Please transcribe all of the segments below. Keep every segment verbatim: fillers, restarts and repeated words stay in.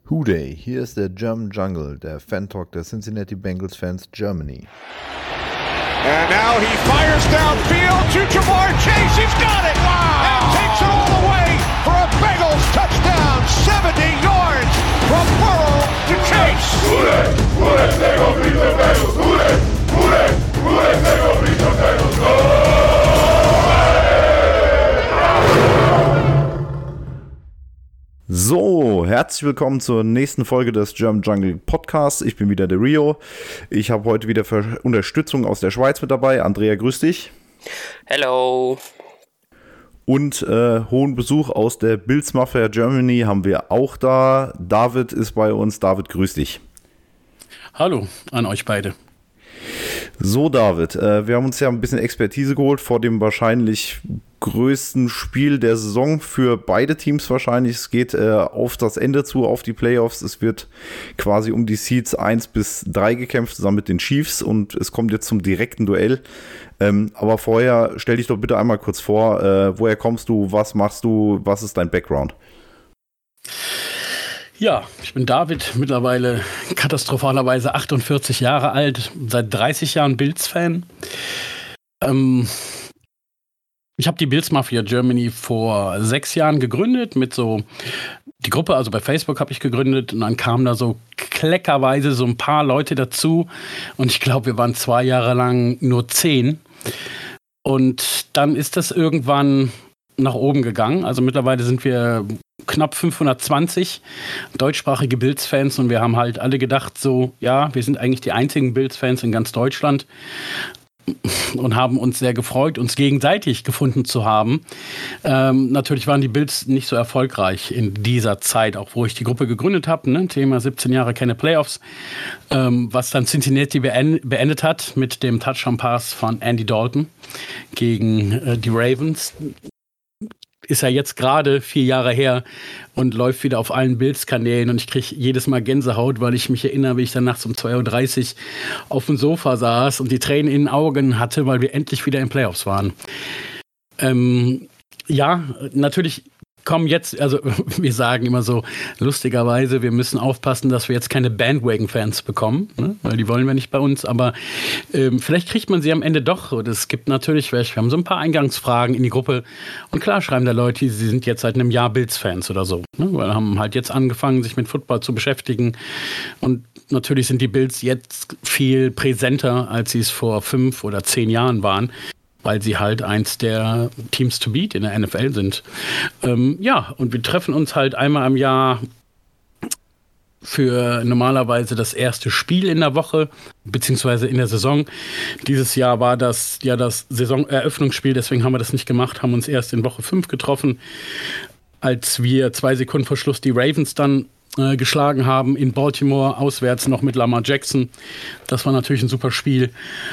Hooday, hier ist der German Jungle, der Fan-Talk der Cincinnati Bengals Fans Germany. And now he fires downfield to Jamar Chase. He's got it! Wow! And takes it all the way for a Bengals touchdown. seventy yards from Burrow to Chase. Hooday! Hooday! They go beat the Bengals! Hooday! Hooday! Hooday! They go beat the Bengals! Go! So, herzlich willkommen zur nächsten Folge des German Jungle Podcasts. Ich bin wieder der Rio. Ich habe heute wieder Ver- Unterstützung aus der Schweiz mit dabei. Andrea, grüß dich. Hello. Und äh, hohen Besuch aus der Bills Mafia Germany haben wir auch da. David ist bei uns. David, grüß dich. Hallo an euch beide. So, David, äh, wir haben uns ja ein bisschen Expertise geholt vor dem wahrscheinlich größten Spiel der Saison für beide Teams wahrscheinlich. Es geht äh, auf das Ende zu, auf die Playoffs. Es wird quasi um die Seeds eins bis drei gekämpft, zusammen mit den Chiefs, und es kommt jetzt zum direkten Duell. Ähm, aber vorher stell dich doch bitte einmal kurz vor, äh, woher kommst du, was machst du, was ist dein Background? Ja, ich bin David, mittlerweile katastrophalerweise achtundvierzig Jahre alt, seit dreißig Jahren Bills-Fan. Ähm, ich habe die Bills Mafia Germany vor sechs Jahren gegründet, mit so, die Gruppe, also bei Facebook habe ich gegründet, und dann kamen da so kleckerweise so ein paar Leute dazu, und ich glaube, wir waren zwei Jahre lang nur zehn. Und dann ist das irgendwann nach oben gegangen. Also mittlerweile sind wir knapp fünfhundertzwanzig deutschsprachige Bills-Fans, und wir haben halt alle gedacht so, ja, wir sind eigentlich die einzigen Bills-Fans in ganz Deutschland, und haben uns sehr gefreut, uns gegenseitig gefunden zu haben. Ähm, natürlich waren die Bills nicht so erfolgreich in dieser Zeit, auch wo ich die Gruppe gegründet habe, ne? Thema siebzehn Jahre keine Playoffs, ähm, was dann Cincinnati beend- beendet hat mit dem Touchdown-Pass von Andy Dalton gegen äh, die Ravens. Ist ja jetzt gerade vier Jahre her und läuft wieder auf allen Bills-Kanälen, und ich kriege jedes Mal Gänsehaut, weil ich mich erinnere, wie ich dann nachts um zwei Uhr dreißig auf dem Sofa saß und die Tränen in den Augen hatte, weil wir endlich wieder in Playoffs waren. Ähm, ja, natürlich kommen jetzt, also wir sagen immer so lustigerweise, wir müssen aufpassen, dass wir jetzt keine Bandwagon-Fans bekommen, ne? Weil die wollen wir nicht bei uns, aber ähm, vielleicht kriegt man sie am Ende doch. Und es gibt natürlich welche, wir haben so ein paar Eingangsfragen in die Gruppe, und klar schreiben da Leute, sie sind jetzt seit einem Jahr Bills-Fans oder so, ne? Weil haben halt jetzt angefangen, sich mit Football zu beschäftigen, und natürlich sind die Bills jetzt viel präsenter, als sie es vor fünf oder zehn Jahren waren, weil sie halt eins der Teams to beat in der N F L sind. Ähm, ja, und wir treffen uns halt einmal im Jahr für normalerweise das erste Spiel in der Woche, beziehungsweise in der Saison. Dieses Jahr war das ja das Saisoneröffnungsspiel, deswegen haben wir das nicht gemacht, haben uns erst in Woche fünf getroffen, als wir zwei Sekunden vor Schluss die Ravens dann äh, geschlagen haben in Baltimore, auswärts noch mit Lamar Jackson. Das war natürlich ein super Spiel.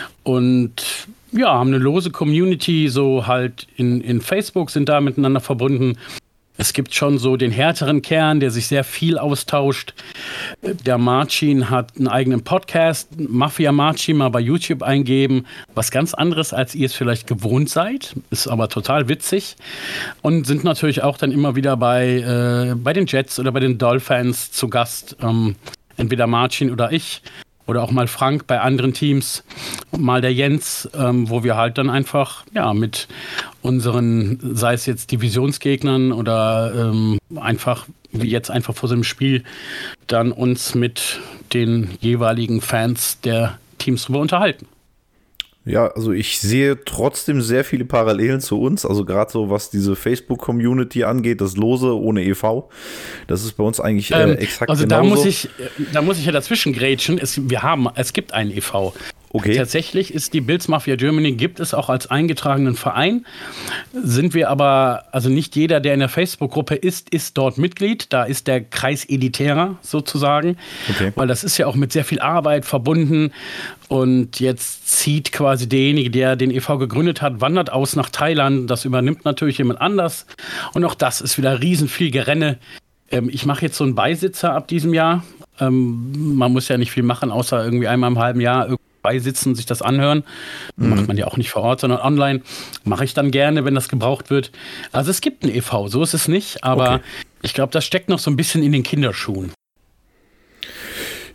Und ja, haben eine lose Community, so halt in, in Facebook, sind da miteinander verbunden. Es gibt schon so den härteren Kern, der sich sehr viel austauscht. Der Marcin hat einen eigenen Podcast, Mafia Marcin, mal bei YouTube eingeben. Was ganz anderes, als ihr es vielleicht gewohnt seid. Ist aber total witzig. Und sind natürlich auch dann immer wieder bei, äh, bei den Jets oder bei den Dolphins zu Gast. Ähm, entweder Marcin oder ich. Oder auch mal Frank bei anderen Teams, mal der Jens, ähm, wo wir halt dann einfach ja mit unseren, sei es jetzt Divisionsgegnern oder ähm, einfach, wie jetzt einfach vor so einem Spiel, dann uns mit den jeweiligen Fans der Teams drüber unterhalten. Ja, also ich sehe trotzdem sehr viele Parallelen zu uns, also gerade so, was diese Facebook-Community angeht, das Lose ohne E V, das ist bei uns eigentlich äh, ähm, exakt also genauso. Also da muss ich, da muss ich ja dazwischen grätschen, es, wir haben, es gibt einen E V. Okay. Tatsächlich ist die Bills Mafia Germany, gibt es auch als eingetragenen Verein, sind wir aber, also nicht jeder, der in der Facebook-Gruppe ist, ist dort Mitglied, da ist der Kreiseditärer sozusagen, okay. Weil das ist ja auch mit sehr viel Arbeit verbunden, und jetzt zieht quasi derjenige, der den E V gegründet hat, wandert aus nach Thailand, das übernimmt natürlich jemand anders, und auch das ist wieder riesen viel Gerenne. Ähm, ich mache jetzt so einen Beisitzer ab diesem Jahr, ähm, man muss ja nicht viel machen, außer irgendwie einmal im halben Jahr irgendwie beisitzen, sich das anhören. Mhm. Macht man ja auch nicht vor Ort, sondern online. Mache ich dann gerne, wenn das gebraucht wird. Also es gibt einen E V, so ist es nicht, aber okay. Ich glaube, das steckt noch so ein bisschen in den Kinderschuhen.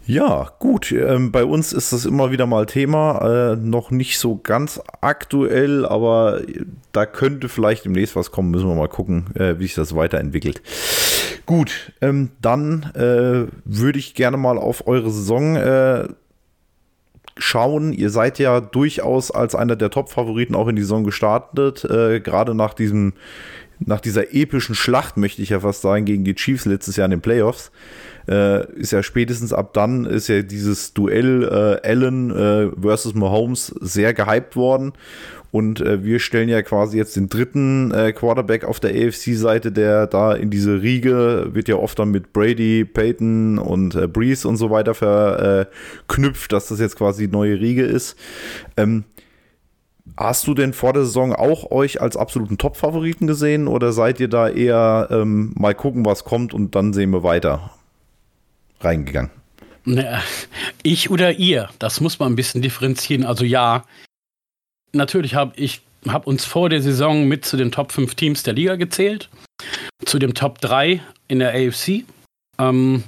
Ja, gut. Ähm, bei uns ist das immer wieder mal Thema. Äh, noch nicht so ganz aktuell, aber da könnte vielleicht demnächst was kommen. Müssen wir mal gucken, äh, wie sich das weiterentwickelt. Gut, ähm, dann äh, würde ich gerne mal auf eure Saison äh, schauen. Ihr seid ja durchaus als einer der Top-Favoriten auch in die Saison gestartet. Äh, gerade nach diesem, nach dieser epischen Schlacht, möchte ich ja fast sagen, gegen die Chiefs letztes Jahr in den Playoffs. Äh, ist ja spätestens ab dann ist ja dieses Duell äh, Allen äh, versus Mahomes sehr gehypt worden und äh, wir stellen ja quasi jetzt den dritten äh, Quarterback auf der A F C-Seite, der da in diese Riege, wird ja oft dann mit Brady, Peyton und äh, Brees und so weiter verknüpft, dass das jetzt quasi die neue Riege ist. Ähm, Hast du denn vor der Saison auch euch als absoluten Top-Favoriten gesehen oder seid ihr da eher ähm, mal gucken, was kommt und dann sehen wir weiter reingegangen? Ich oder ihr, das muss man ein bisschen differenzieren. Also ja, natürlich habe ich hab uns vor der Saison mit zu den Top fünf Teams der Liga gezählt, zu dem Top drei in der A F C. Ähm,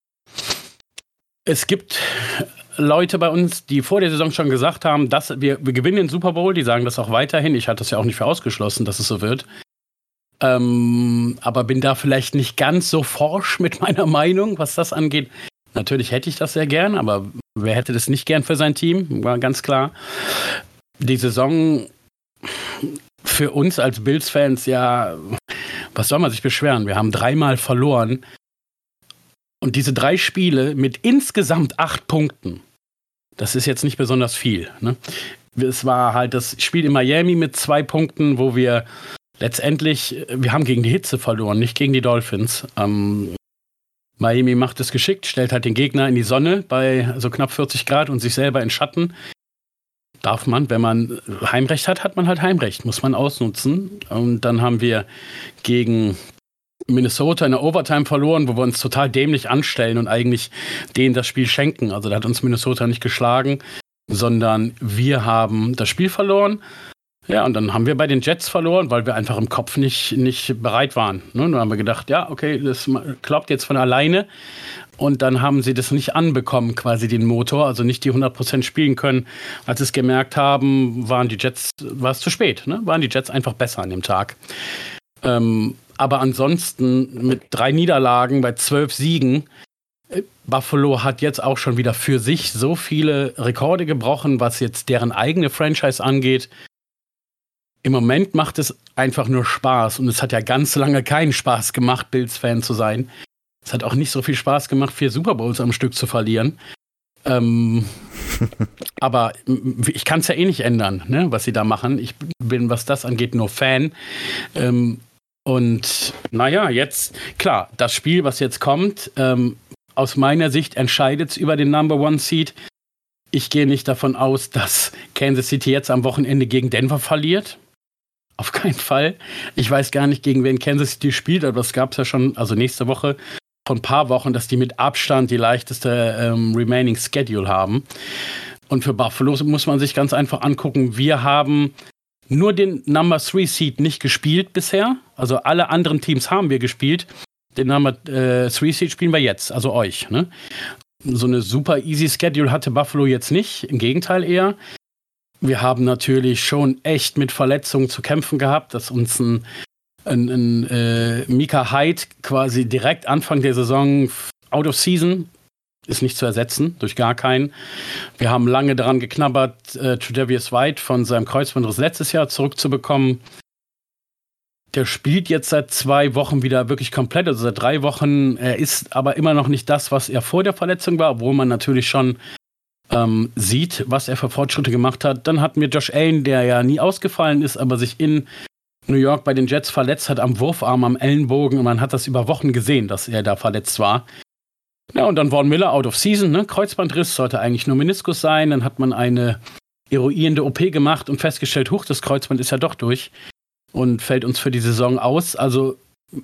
es gibt Leute bei uns, die vor der Saison schon gesagt haben, dass wir, wir gewinnen den Super Bowl, die sagen das auch weiterhin. Ich hatte das ja auch nicht für ausgeschlossen, dass es so wird. Ähm, aber bin da vielleicht nicht ganz so forsch mit meiner Meinung, was das angeht. Natürlich hätte ich das sehr gern, aber wer hätte das nicht gern für sein Team? War ganz klar. Die Saison für uns als Bills-Fans, ja, was soll man sich beschweren? Wir haben dreimal verloren. Und diese drei Spiele mit insgesamt acht Punkten, das ist jetzt nicht besonders viel. Ne? Es war halt das Spiel in Miami mit zwei Punkten, wo wir letztendlich, wir haben gegen die Hitze verloren, nicht gegen die Dolphins. Ähm, Miami macht es geschickt, stellt halt den Gegner in die Sonne bei so knapp vierzig Grad und sich selber in Schatten. Darf man, wenn man Heimrecht hat, hat man halt Heimrecht, muss man ausnutzen. Und dann haben wir gegen Minnesota in der Overtime verloren, wo wir uns total dämlich anstellen und eigentlich denen das Spiel schenken. Also da hat uns Minnesota nicht geschlagen, sondern wir haben das Spiel verloren. Ja, und dann haben wir bei den Jets verloren, weil wir einfach im Kopf nicht, nicht bereit waren. Ne? Dann haben wir gedacht, ja, okay, das klappt jetzt von alleine. Und dann haben sie das nicht anbekommen, quasi den Motor, also nicht die hundert Prozent spielen können. Als sie es gemerkt haben, waren die Jets, war es zu spät, ne? Waren die Jets einfach besser an dem Tag. Ähm, aber ansonsten mit drei Niederlagen bei zwölf Siegen, Buffalo hat jetzt auch schon wieder für sich so viele Rekorde gebrochen, was jetzt deren eigene Franchise angeht. Im Moment macht es einfach nur Spaß und es hat ja ganz lange keinen Spaß gemacht, Bills-Fan zu sein. Es hat auch nicht so viel Spaß gemacht, vier Super Bowls am Stück zu verlieren. Ähm, aber ich kann es ja eh nicht ändern, ne, was sie da machen. Ich bin, was das angeht, nur Fan. Ähm, und naja, jetzt, klar, das Spiel, was jetzt kommt, ähm, aus meiner Sicht entscheidet es über den Number One Seed. Ich gehe nicht davon aus, dass Kansas City jetzt am Wochenende gegen Denver verliert. Auf keinen Fall. Ich weiß gar nicht, gegen wen Kansas City spielt, aber das gab es ja schon, also nächste Woche, vor ein paar Wochen, dass die mit Abstand die leichteste ähm, Remaining Schedule haben. Und für Buffalo muss man sich ganz einfach angucken, wir haben nur den Number Three Seed nicht gespielt bisher. Also alle anderen Teams haben wir gespielt. Den Number äh, Three Seed spielen wir jetzt, also euch. Ne? So eine super easy Schedule hatte Buffalo jetzt nicht, im Gegenteil eher. Wir haben natürlich schon echt mit Verletzungen zu kämpfen gehabt, dass uns ein, ein, ein äh, Micah Hyde quasi direkt Anfang der Saison out of season ist nicht zu ersetzen, durch gar keinen. Wir haben lange daran geknabbert, äh, Tre'Davious White von seinem Kreuzbandriss letztes Jahr zurückzubekommen. Der spielt jetzt seit zwei Wochen wieder wirklich komplett, also seit drei Wochen. Er ist aber immer noch nicht das, was er vor der Verletzung war, obwohl man natürlich schon ähm, sieht, was er für Fortschritte gemacht hat. Dann hatten wir Josh Allen, der ja nie ausgefallen ist, aber sich in New York bei den Jets verletzt hat am Wurfarm, am Ellenbogen. Und man hat das über Wochen gesehen, dass er da verletzt war. Ja, und dann Von Miller out of season, ne? Kreuzbandriss, sollte eigentlich nur Meniskus sein. Dann hat man eine eruierende O P gemacht und festgestellt, huch, das Kreuzband ist ja doch durch. Und fällt uns für die Saison aus. Also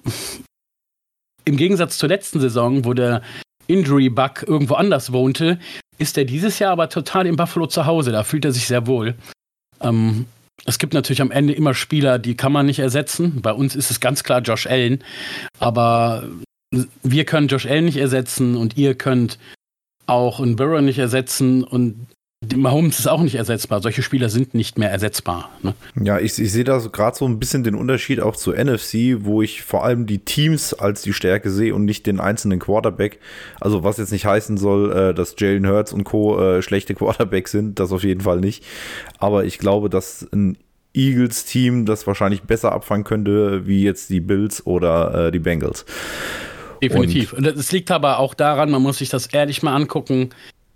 im Gegensatz zur letzten Saison, wo der Injury-Bug irgendwo anders wohnte, ist er dieses Jahr aber total in Buffalo zu Hause. Da fühlt er sich sehr wohl. Ähm, es gibt natürlich am Ende immer Spieler, die kann man nicht ersetzen. Bei uns ist es ganz klar Josh Allen. Aber wir können Josh Allen nicht ersetzen und ihr könnt auch einen Burrow nicht ersetzen und Mahomes ist auch nicht ersetzbar. Solche Spieler sind nicht mehr ersetzbar. Ne? Ja, ich, ich sehe da so gerade so ein bisschen den Unterschied auch zu N F C, wo ich vor allem die Teams als die Stärke sehe und nicht den einzelnen Quarterback. Also was jetzt nicht heißen soll, äh, dass Jalen Hurts und Co. Äh, schlechte Quarterbacks sind, das auf jeden Fall nicht. Aber ich glaube, dass ein Eagles-Team das wahrscheinlich besser abfangen könnte, wie jetzt die Bills oder äh, die Bengals. Definitiv. Und es liegt aber auch daran, man muss sich das ehrlich mal angucken,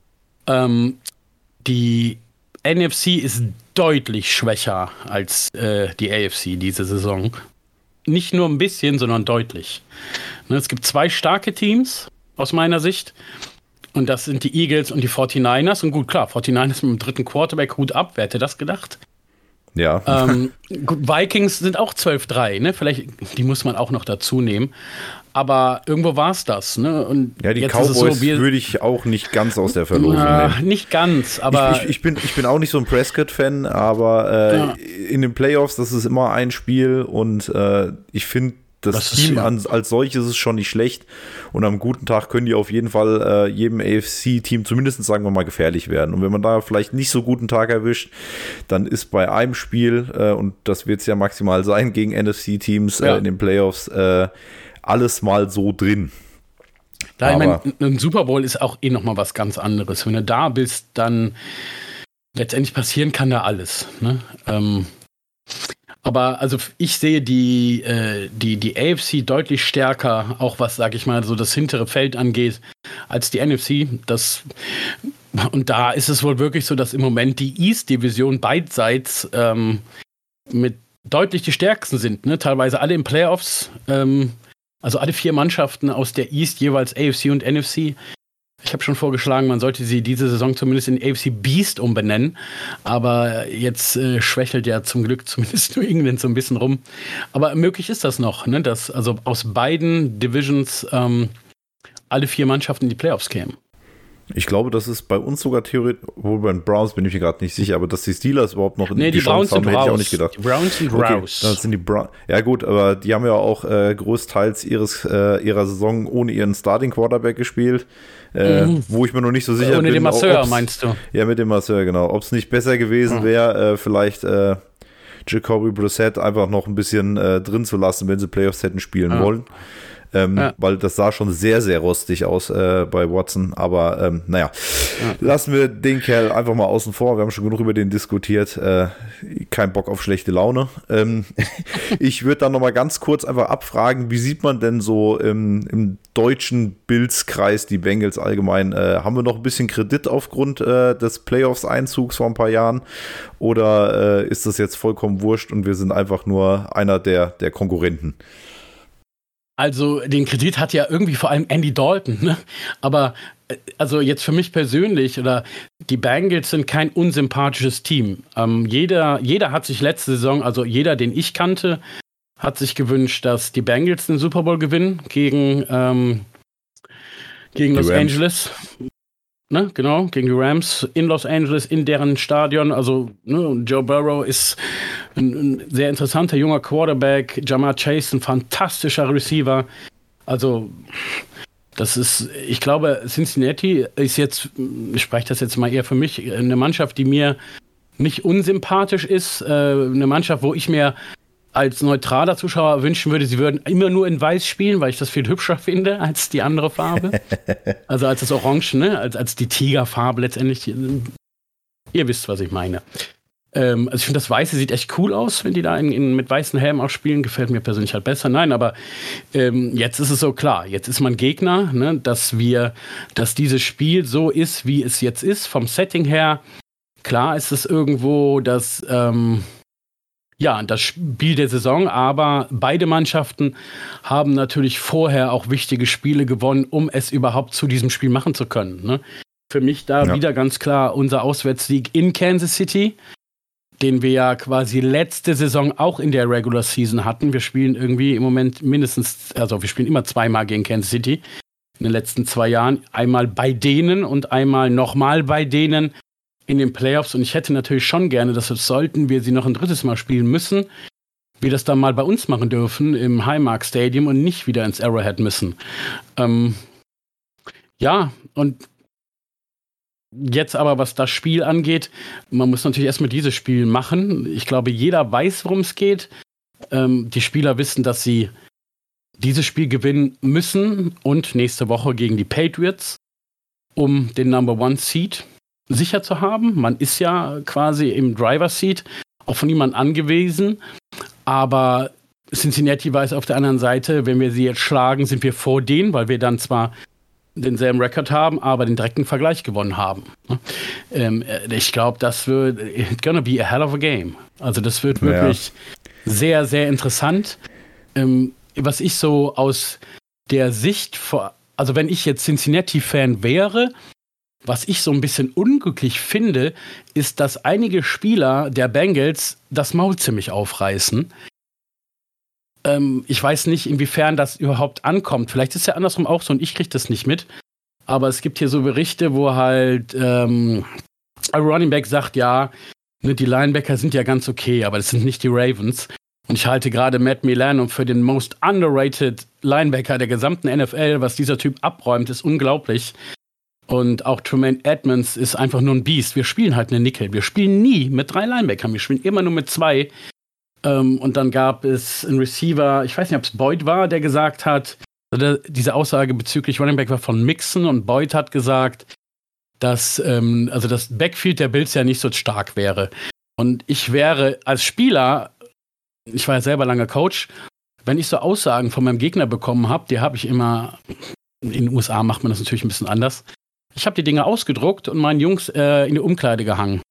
ähm, die N F C ist deutlich schwächer als äh, die A F C diese Saison. Nicht nur ein bisschen, sondern deutlich. Ne, es gibt zwei starke Teams aus meiner Sicht. Und das sind die Eagles und die forty-niners. Und gut, klar, forty-niners mit dem dritten Quarterback, Hut ab. Wer hätte das gedacht? Ja. Ähm, gut, Vikings sind auch zwölf drei. Ne? Vielleicht, die muss man auch noch dazu nehmen. Aber irgendwo war es das. Ne? Und ja, die jetzt Cowboys ist es so, wir, würde ich auch nicht ganz aus der Verlosung na, nehmen. Nicht ganz, aber... Ich, ich, ich, bin, ich bin auch nicht so ein Prescott-Fan, aber äh, ja. in den Playoffs, das ist immer ein Spiel und äh, ich finde, das, das Team an, als solches ist schon nicht schlecht und am guten Tag können die auf jeden Fall äh, jedem A F C-Team zumindest, sagen wir mal, gefährlich werden. Und wenn man da vielleicht nicht so guten Tag erwischt, dann ist bei einem Spiel, äh, und das wird es ja maximal sein, gegen N F C-Teams ja. äh, in den Playoffs, äh, alles mal so drin. Da, ich meine, ein Super Bowl ist auch eh nochmal was ganz anderes. Wenn du da bist, dann letztendlich passieren kann da alles. Ne? Ähm, aber also ich sehe die, äh, die, die A F C deutlich stärker, auch was, sag ich mal, so das hintere Feld angeht, als die N F C. Das, und da ist es wohl wirklich so, dass im Moment die East-Division beidseits ähm, mit deutlich die stärksten sind. Ne? Teilweise alle im Playoffs. Ähm, Also alle vier Mannschaften aus der East, jeweils A F C und N F C. Ich habe schon vorgeschlagen, man sollte sie diese Saison zumindest in A F C Beast umbenennen. Aber jetzt äh, schwächelt ja zum Glück zumindest New England so ein bisschen rum. Aber möglich ist das noch, ne? Dass also aus beiden Divisions ähm, alle vier Mannschaften in die Playoffs kämen. Ich glaube, das ist bei uns sogar theoretisch, wohl bei den Browns bin ich mir gerade nicht sicher, aber dass die Steelers überhaupt noch in nee, die, die Browns Chance haben, sind hätte raus. ich auch nicht gedacht. Die Browns sind okay, raus. Das sind die Browns. Ja gut, aber die haben ja auch äh, großteils ihres, äh, ihrer Saison ohne ihren Starting Quarterback gespielt, äh, mhm. wo ich mir noch nicht so sicher ohne bin. Ohne den Masseur, meinst du? Ja, mit dem Masseur, genau. Ob es nicht besser gewesen mhm. wäre, äh, vielleicht äh, Jacoby Brissett einfach noch ein bisschen äh, drin zu lassen, wenn sie Playoffs hätten spielen mhm. wollen. Ähm, ja. Weil das sah schon sehr, sehr rostig aus äh, bei Watson. Aber ähm, naja, ja. lassen wir den Kerl einfach mal außen vor. Wir haben schon genug über den diskutiert. Äh, kein Bock auf schlechte Laune. Ähm, ich würde dann noch mal ganz kurz einfach abfragen, wie sieht man denn so im, im deutschen Bills-Kreis die Bengals allgemein? Äh, haben wir noch ein bisschen Kredit aufgrund äh, des Playoffs-Einzugs vor ein paar Jahren? Oder äh, ist das jetzt vollkommen wurscht und wir sind einfach nur einer der, der Konkurrenten? Also den Kredit hat ja irgendwie vor allem Andy Dalton, ne? Aber also jetzt für mich persönlich, oder die Bengals sind kein unsympathisches Team. Ähm, jeder, jeder hat sich letzte Saison, also jeder, den ich kannte, hat sich gewünscht, dass die Bengals den Super Bowl gewinnen gegen, ähm, gegen Los Rams. Angeles. Ne, genau, gegen die Rams in Los Angeles, in deren Stadion. Also ne, Joe Burrow ist ein, ein sehr interessanter junger Quarterback. Jamar Chase, ein fantastischer Receiver. Also das ist, ich glaube, Cincinnati ist jetzt, ich spreche das jetzt mal eher für mich, eine Mannschaft, die mir nicht unsympathisch ist. Eine Mannschaft, wo ich mir als neutraler Zuschauer wünschen würde, sie würden immer nur in Weiß spielen, weil ich das viel hübscher finde als die andere Farbe. Also als das Orange, ne? als, als die Tigerfarbe letztendlich. Ihr wisst, was ich meine. Ähm, also ich finde, das Weiße sieht echt cool aus, wenn die da in, in, mit weißen Helmen auch spielen. Gefällt mir persönlich halt besser. Nein, aber ähm, jetzt ist es so klar. Jetzt ist man Gegner, ne? dass wir, dass dieses Spiel so ist, wie es jetzt ist, vom Setting her. Klar ist es irgendwo, dass ähm, ja, das Spiel der Saison, aber beide Mannschaften haben natürlich vorher auch wichtige Spiele gewonnen, um es überhaupt zu diesem Spiel machen zu können. Ne? Für mich da ja. wieder ganz klar unser Auswärtssieg in Kansas City, den wir ja quasi letzte Saison auch in der Regular Season hatten. Wir spielen irgendwie im Moment mindestens, also wir spielen immer zweimal gegen Kansas City in den letzten zwei Jahren. Einmal bei denen und einmal nochmal bei denen in den Playoffs, und ich hätte natürlich schon gerne, dass es, sollten wir sie noch ein drittes Mal spielen müssen, wir das dann mal bei uns machen dürfen im Highmark Stadium und nicht wieder ins Arrowhead müssen. Ähm, ja, und Jetzt aber, was das Spiel angeht, man muss natürlich erstmal dieses Spiel machen. Ich glaube, jeder weiß, worum es geht. Ähm, die Spieler wissen, dass sie dieses Spiel gewinnen müssen und nächste Woche gegen die Patriots, um den Number One Seed sicher zu haben. Man ist ja quasi im Driver Seat auch von jemandem angewiesen, aber Cincinnati weiß auf der anderen Seite, wenn wir sie jetzt schlagen, sind wir vor denen, weil wir dann zwar denselben Rekord haben, aber den direkten Vergleich gewonnen haben. Ähm, ich glaube, das wird it's gonna be a hell of a game. Also das wird wirklich ja. sehr, sehr interessant. Ähm, was ich so aus der Sicht, vor, also wenn ich jetzt Cincinnati-Fan wäre, was ich so ein bisschen unglücklich finde, ist, dass einige Spieler der Bengals das Maul ziemlich aufreißen. Ähm, ich weiß nicht, inwiefern das überhaupt ankommt. Vielleicht ist es ja andersrum auch so und ich kriege das nicht mit. Aber es gibt hier so Berichte, wo halt ähm, ein Running Back sagt, ja, ne, die Linebacker sind ja ganz okay, aber das sind nicht die Ravens. Und ich halte gerade Matt Milano für den most underrated Linebacker der gesamten N F L. Was dieser Typ abräumt, ist unglaublich. Und auch Tremaine Edmonds ist einfach nur ein Biest. Wir spielen halt eine Nickel. Wir spielen nie mit drei Linebackern. Wir spielen immer nur mit zwei. Ähm, und dann gab es einen Receiver, ich weiß nicht, ob es Boyd war, der gesagt hat, also diese Aussage bezüglich Running Back war von Mixon und Boyd hat gesagt, dass ähm, also das Backfield der Bills ja nicht so stark wäre. Und ich wäre als Spieler, ich war ja selber lange Coach, wenn ich so Aussagen von meinem Gegner bekommen habe, die habe ich immer, in den U S A macht man das natürlich ein bisschen anders, ich habe die Dinge ausgedruckt und meinen Jungs äh, in die Umkleide gehangen.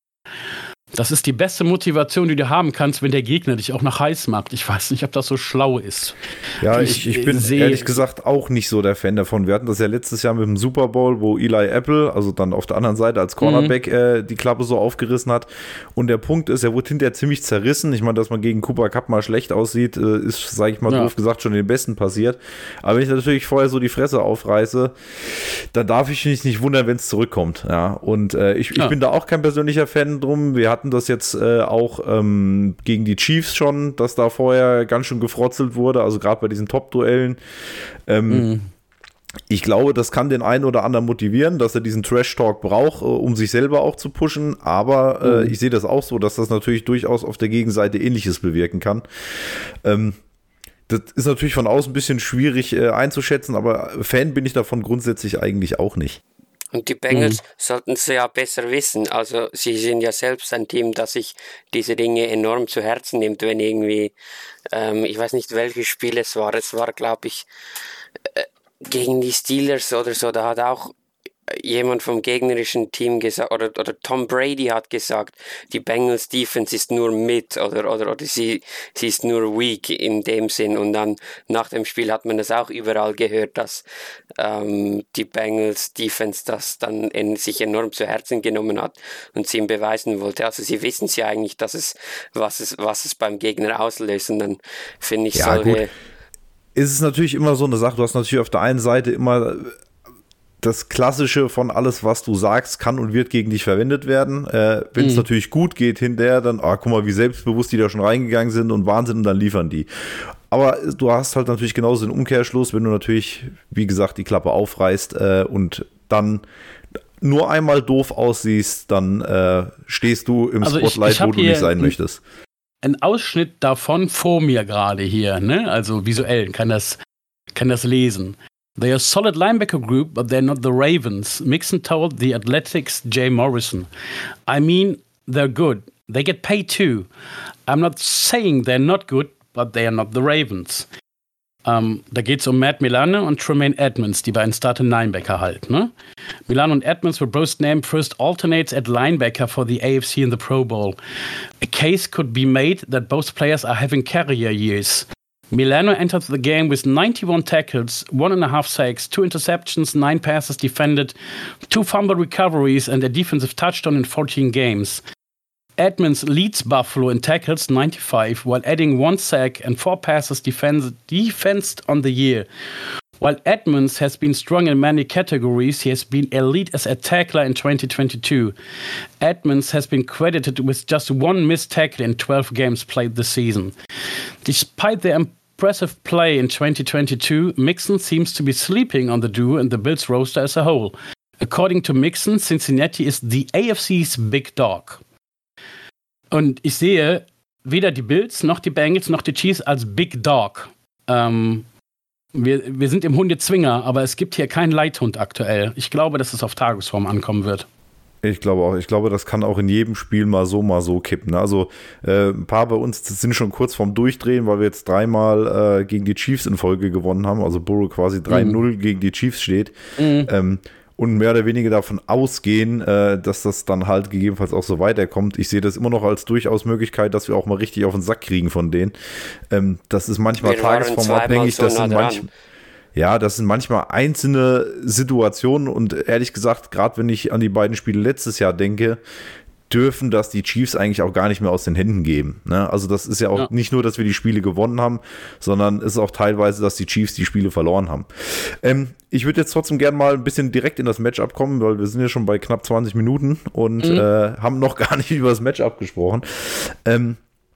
Das ist die beste Motivation, die du haben kannst, wenn der Gegner dich auch noch heiß macht. Ich weiß nicht, ob das so schlau ist. Ja, ich, ich bin seh- ehrlich gesagt auch nicht so der Fan davon. Wir hatten das ja letztes Jahr mit dem Super Bowl, wo Eli Apple, also dann auf der anderen Seite als Cornerback, mhm. äh, die Klappe so aufgerissen hat. Und der Punkt ist, er wurde hinterher ziemlich zerrissen. Ich meine, dass man gegen Cooper Kupp mal schlecht aussieht, äh, ist, sage ich mal ja. doof gesagt, schon den Besten passiert. Aber wenn ich natürlich vorher so die Fresse aufreiße, dann darf ich mich nicht wundern, wenn es zurückkommt. Ja, und äh, ich, ja. ich bin da auch kein persönlicher Fan drum. Wir hatten das jetzt äh, auch ähm, gegen die Chiefs schon, dass da vorher ganz schön gefrotzelt wurde, also gerade bei diesen Top-Duellen. Ähm, mhm. Ich glaube, das kann den einen oder anderen motivieren, dass er diesen Trash-Talk braucht, äh, um sich selber auch zu pushen, aber äh, mhm. ich sehe das auch so, dass das natürlich durchaus auf der Gegenseite Ähnliches bewirken kann. Ähm, das ist natürlich von außen ein bisschen schwierig äh, einzuschätzen, aber Fan bin ich davon grundsätzlich eigentlich auch nicht. Und die Bengals mhm. sollten es ja besser wissen. Also sie sind ja selbst ein Team, das sich diese Dinge enorm zu Herzen nimmt, wenn irgendwie, ähm, ich weiß nicht, welches Spiel es war. Es war, glaube ich, äh, gegen die Steelers oder so. Da hat auch jemand vom gegnerischen Team gesagt, oder, oder Tom Brady hat gesagt, die Bengals Defense ist nur mit oder, oder, oder sie, sie ist nur weak in dem Sinn. Und dann nach dem Spiel hat man das auch überall gehört, dass ähm, die Bengals Defense das dann in, sich enorm zu Herzen genommen hat und sie ihm beweisen wollte. Also sie wissen ja eigentlich, dass es, was es, was es beim Gegner auslöst. Und dann finde ich ja, solche... Gut. Ist es natürlich immer so eine Sache, du hast natürlich auf der einen Seite immer das Klassische von alles, was du sagst, kann und wird gegen dich verwendet werden. Äh, wenn es mhm. natürlich gut geht hinterher, dann, ah, guck mal, wie selbstbewusst die da schon reingegangen sind und Wahnsinn, und dann liefern die. Aber du hast halt natürlich genauso den Umkehrschluss, wenn du natürlich, wie gesagt, die Klappe aufreißt äh, und dann nur einmal doof aussiehst, dann äh, stehst du im also Spotlight, ich, ich wo du nicht sein möchtest. Ein Ausschnitt davon vor mir gerade hier, ne? Also visuell kann das, kann das lesen. They are a solid linebacker group, but they're not the Ravens. Mixon told The Athletic's Jay Morrison. I mean, they're good. They get paid too. I'm not saying they're not good, but they are not the Ravens. Um, da geht es um Matt Milano und Tremaine Edmonds, die beiden Starting Linebacker halt. Ne? Milano und Edmonds were both named first alternates at linebacker for the A F C in the Pro Bowl. A case could be made that both players are having career years. Milano entered the game with ninety-one tackles, one and a half sacks, two interceptions, nine passes defended, two fumble recoveries, and a defensive touchdown in fourteen games. Edmonds leads Buffalo in tackles, ninety-five, while adding one sack and four passes defense, defensed on the year. While Edmonds has been strong in many categories, he has been elite as a tackler in twenty twenty-two. Edmonds has been credited with just one missed tackle in twelve games played this season. Despite their impressive play in twenty twenty-two, Mixon seems to be sleeping on the duo and the Bills roster as a whole. According to Mixon, Cincinnati is the A F C's Big Dog. Und ich sehe weder die Bills noch die Bengals noch die Chiefs als Big Dog. Ähm, wir, wir sind im Hundezwinger, aber es gibt hier keinen Leithund aktuell. Ich glaube, dass es auf Tagesform ankommen wird. Ich glaube auch. Ich glaube, das kann auch in jedem Spiel mal so, mal so kippen. Also äh, ein paar bei uns sind schon kurz vorm Durchdrehen, weil wir jetzt dreimal äh, gegen die Chiefs in Folge gewonnen haben. Also Burrow quasi drei null mhm. gegen die Chiefs steht. Mhm. Ähm, und mehr oder weniger davon ausgehen, äh, dass das dann halt gegebenenfalls auch so weiterkommt. Ich sehe das immer noch als durchaus Möglichkeit, dass wir auch mal richtig auf den Sack kriegen von denen. Ähm, das ist manchmal tagesformabhängig. So das sind manchmal Ja, das sind manchmal einzelne Situationen und ehrlich gesagt, gerade wenn ich an die beiden Spiele letztes Jahr denke, dürfen das die Chiefs eigentlich auch gar nicht mehr aus den Händen geben. Ne? Also das ist ja auch ja. nicht nur, dass wir die Spiele gewonnen haben, sondern es ist auch teilweise, dass die Chiefs die Spiele verloren haben. Ähm, ich würde jetzt trotzdem gerne mal ein bisschen direkt in das Matchup kommen, weil wir sind ja schon bei knapp zwanzig Minuten und mhm. äh, haben noch gar nicht über das Matchup gesprochen. Ähm,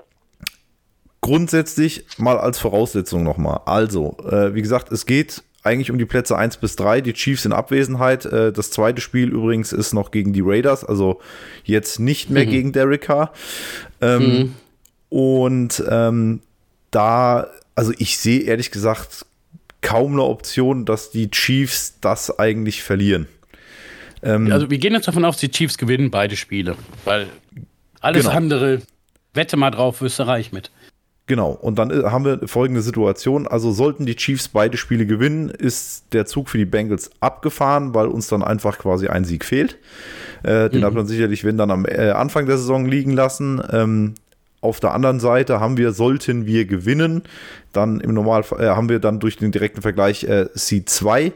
Grundsätzlich mal als Voraussetzung nochmal. Also, äh, wie gesagt, es geht eigentlich um die Plätze eins bis drei, die Chiefs in Abwesenheit. Äh, das zweite Spiel übrigens ist noch gegen die Raiders, also jetzt nicht mehr mhm. gegen Derek Carr. Ähm, mhm. Und ähm, da, also ich sehe ehrlich gesagt kaum eine Option, dass die Chiefs das eigentlich verlieren. Ähm, also wir gehen jetzt davon aus, die Chiefs gewinnen beide Spiele, weil alles genau. andere, wette mal drauf, wirst du reich mit. Genau, und dann haben wir folgende Situation, also sollten die Chiefs beide Spiele gewinnen, ist der Zug für die Bengals abgefahren, weil uns dann einfach quasi ein Sieg fehlt. Äh, den mhm. hat man sicherlich, wenn dann am äh, Anfang der Saison liegen lassen. Ähm, auf der anderen Seite haben wir, sollten wir gewinnen, dann im Normalfall äh, haben wir dann durch den direkten Vergleich äh, Seed zwei.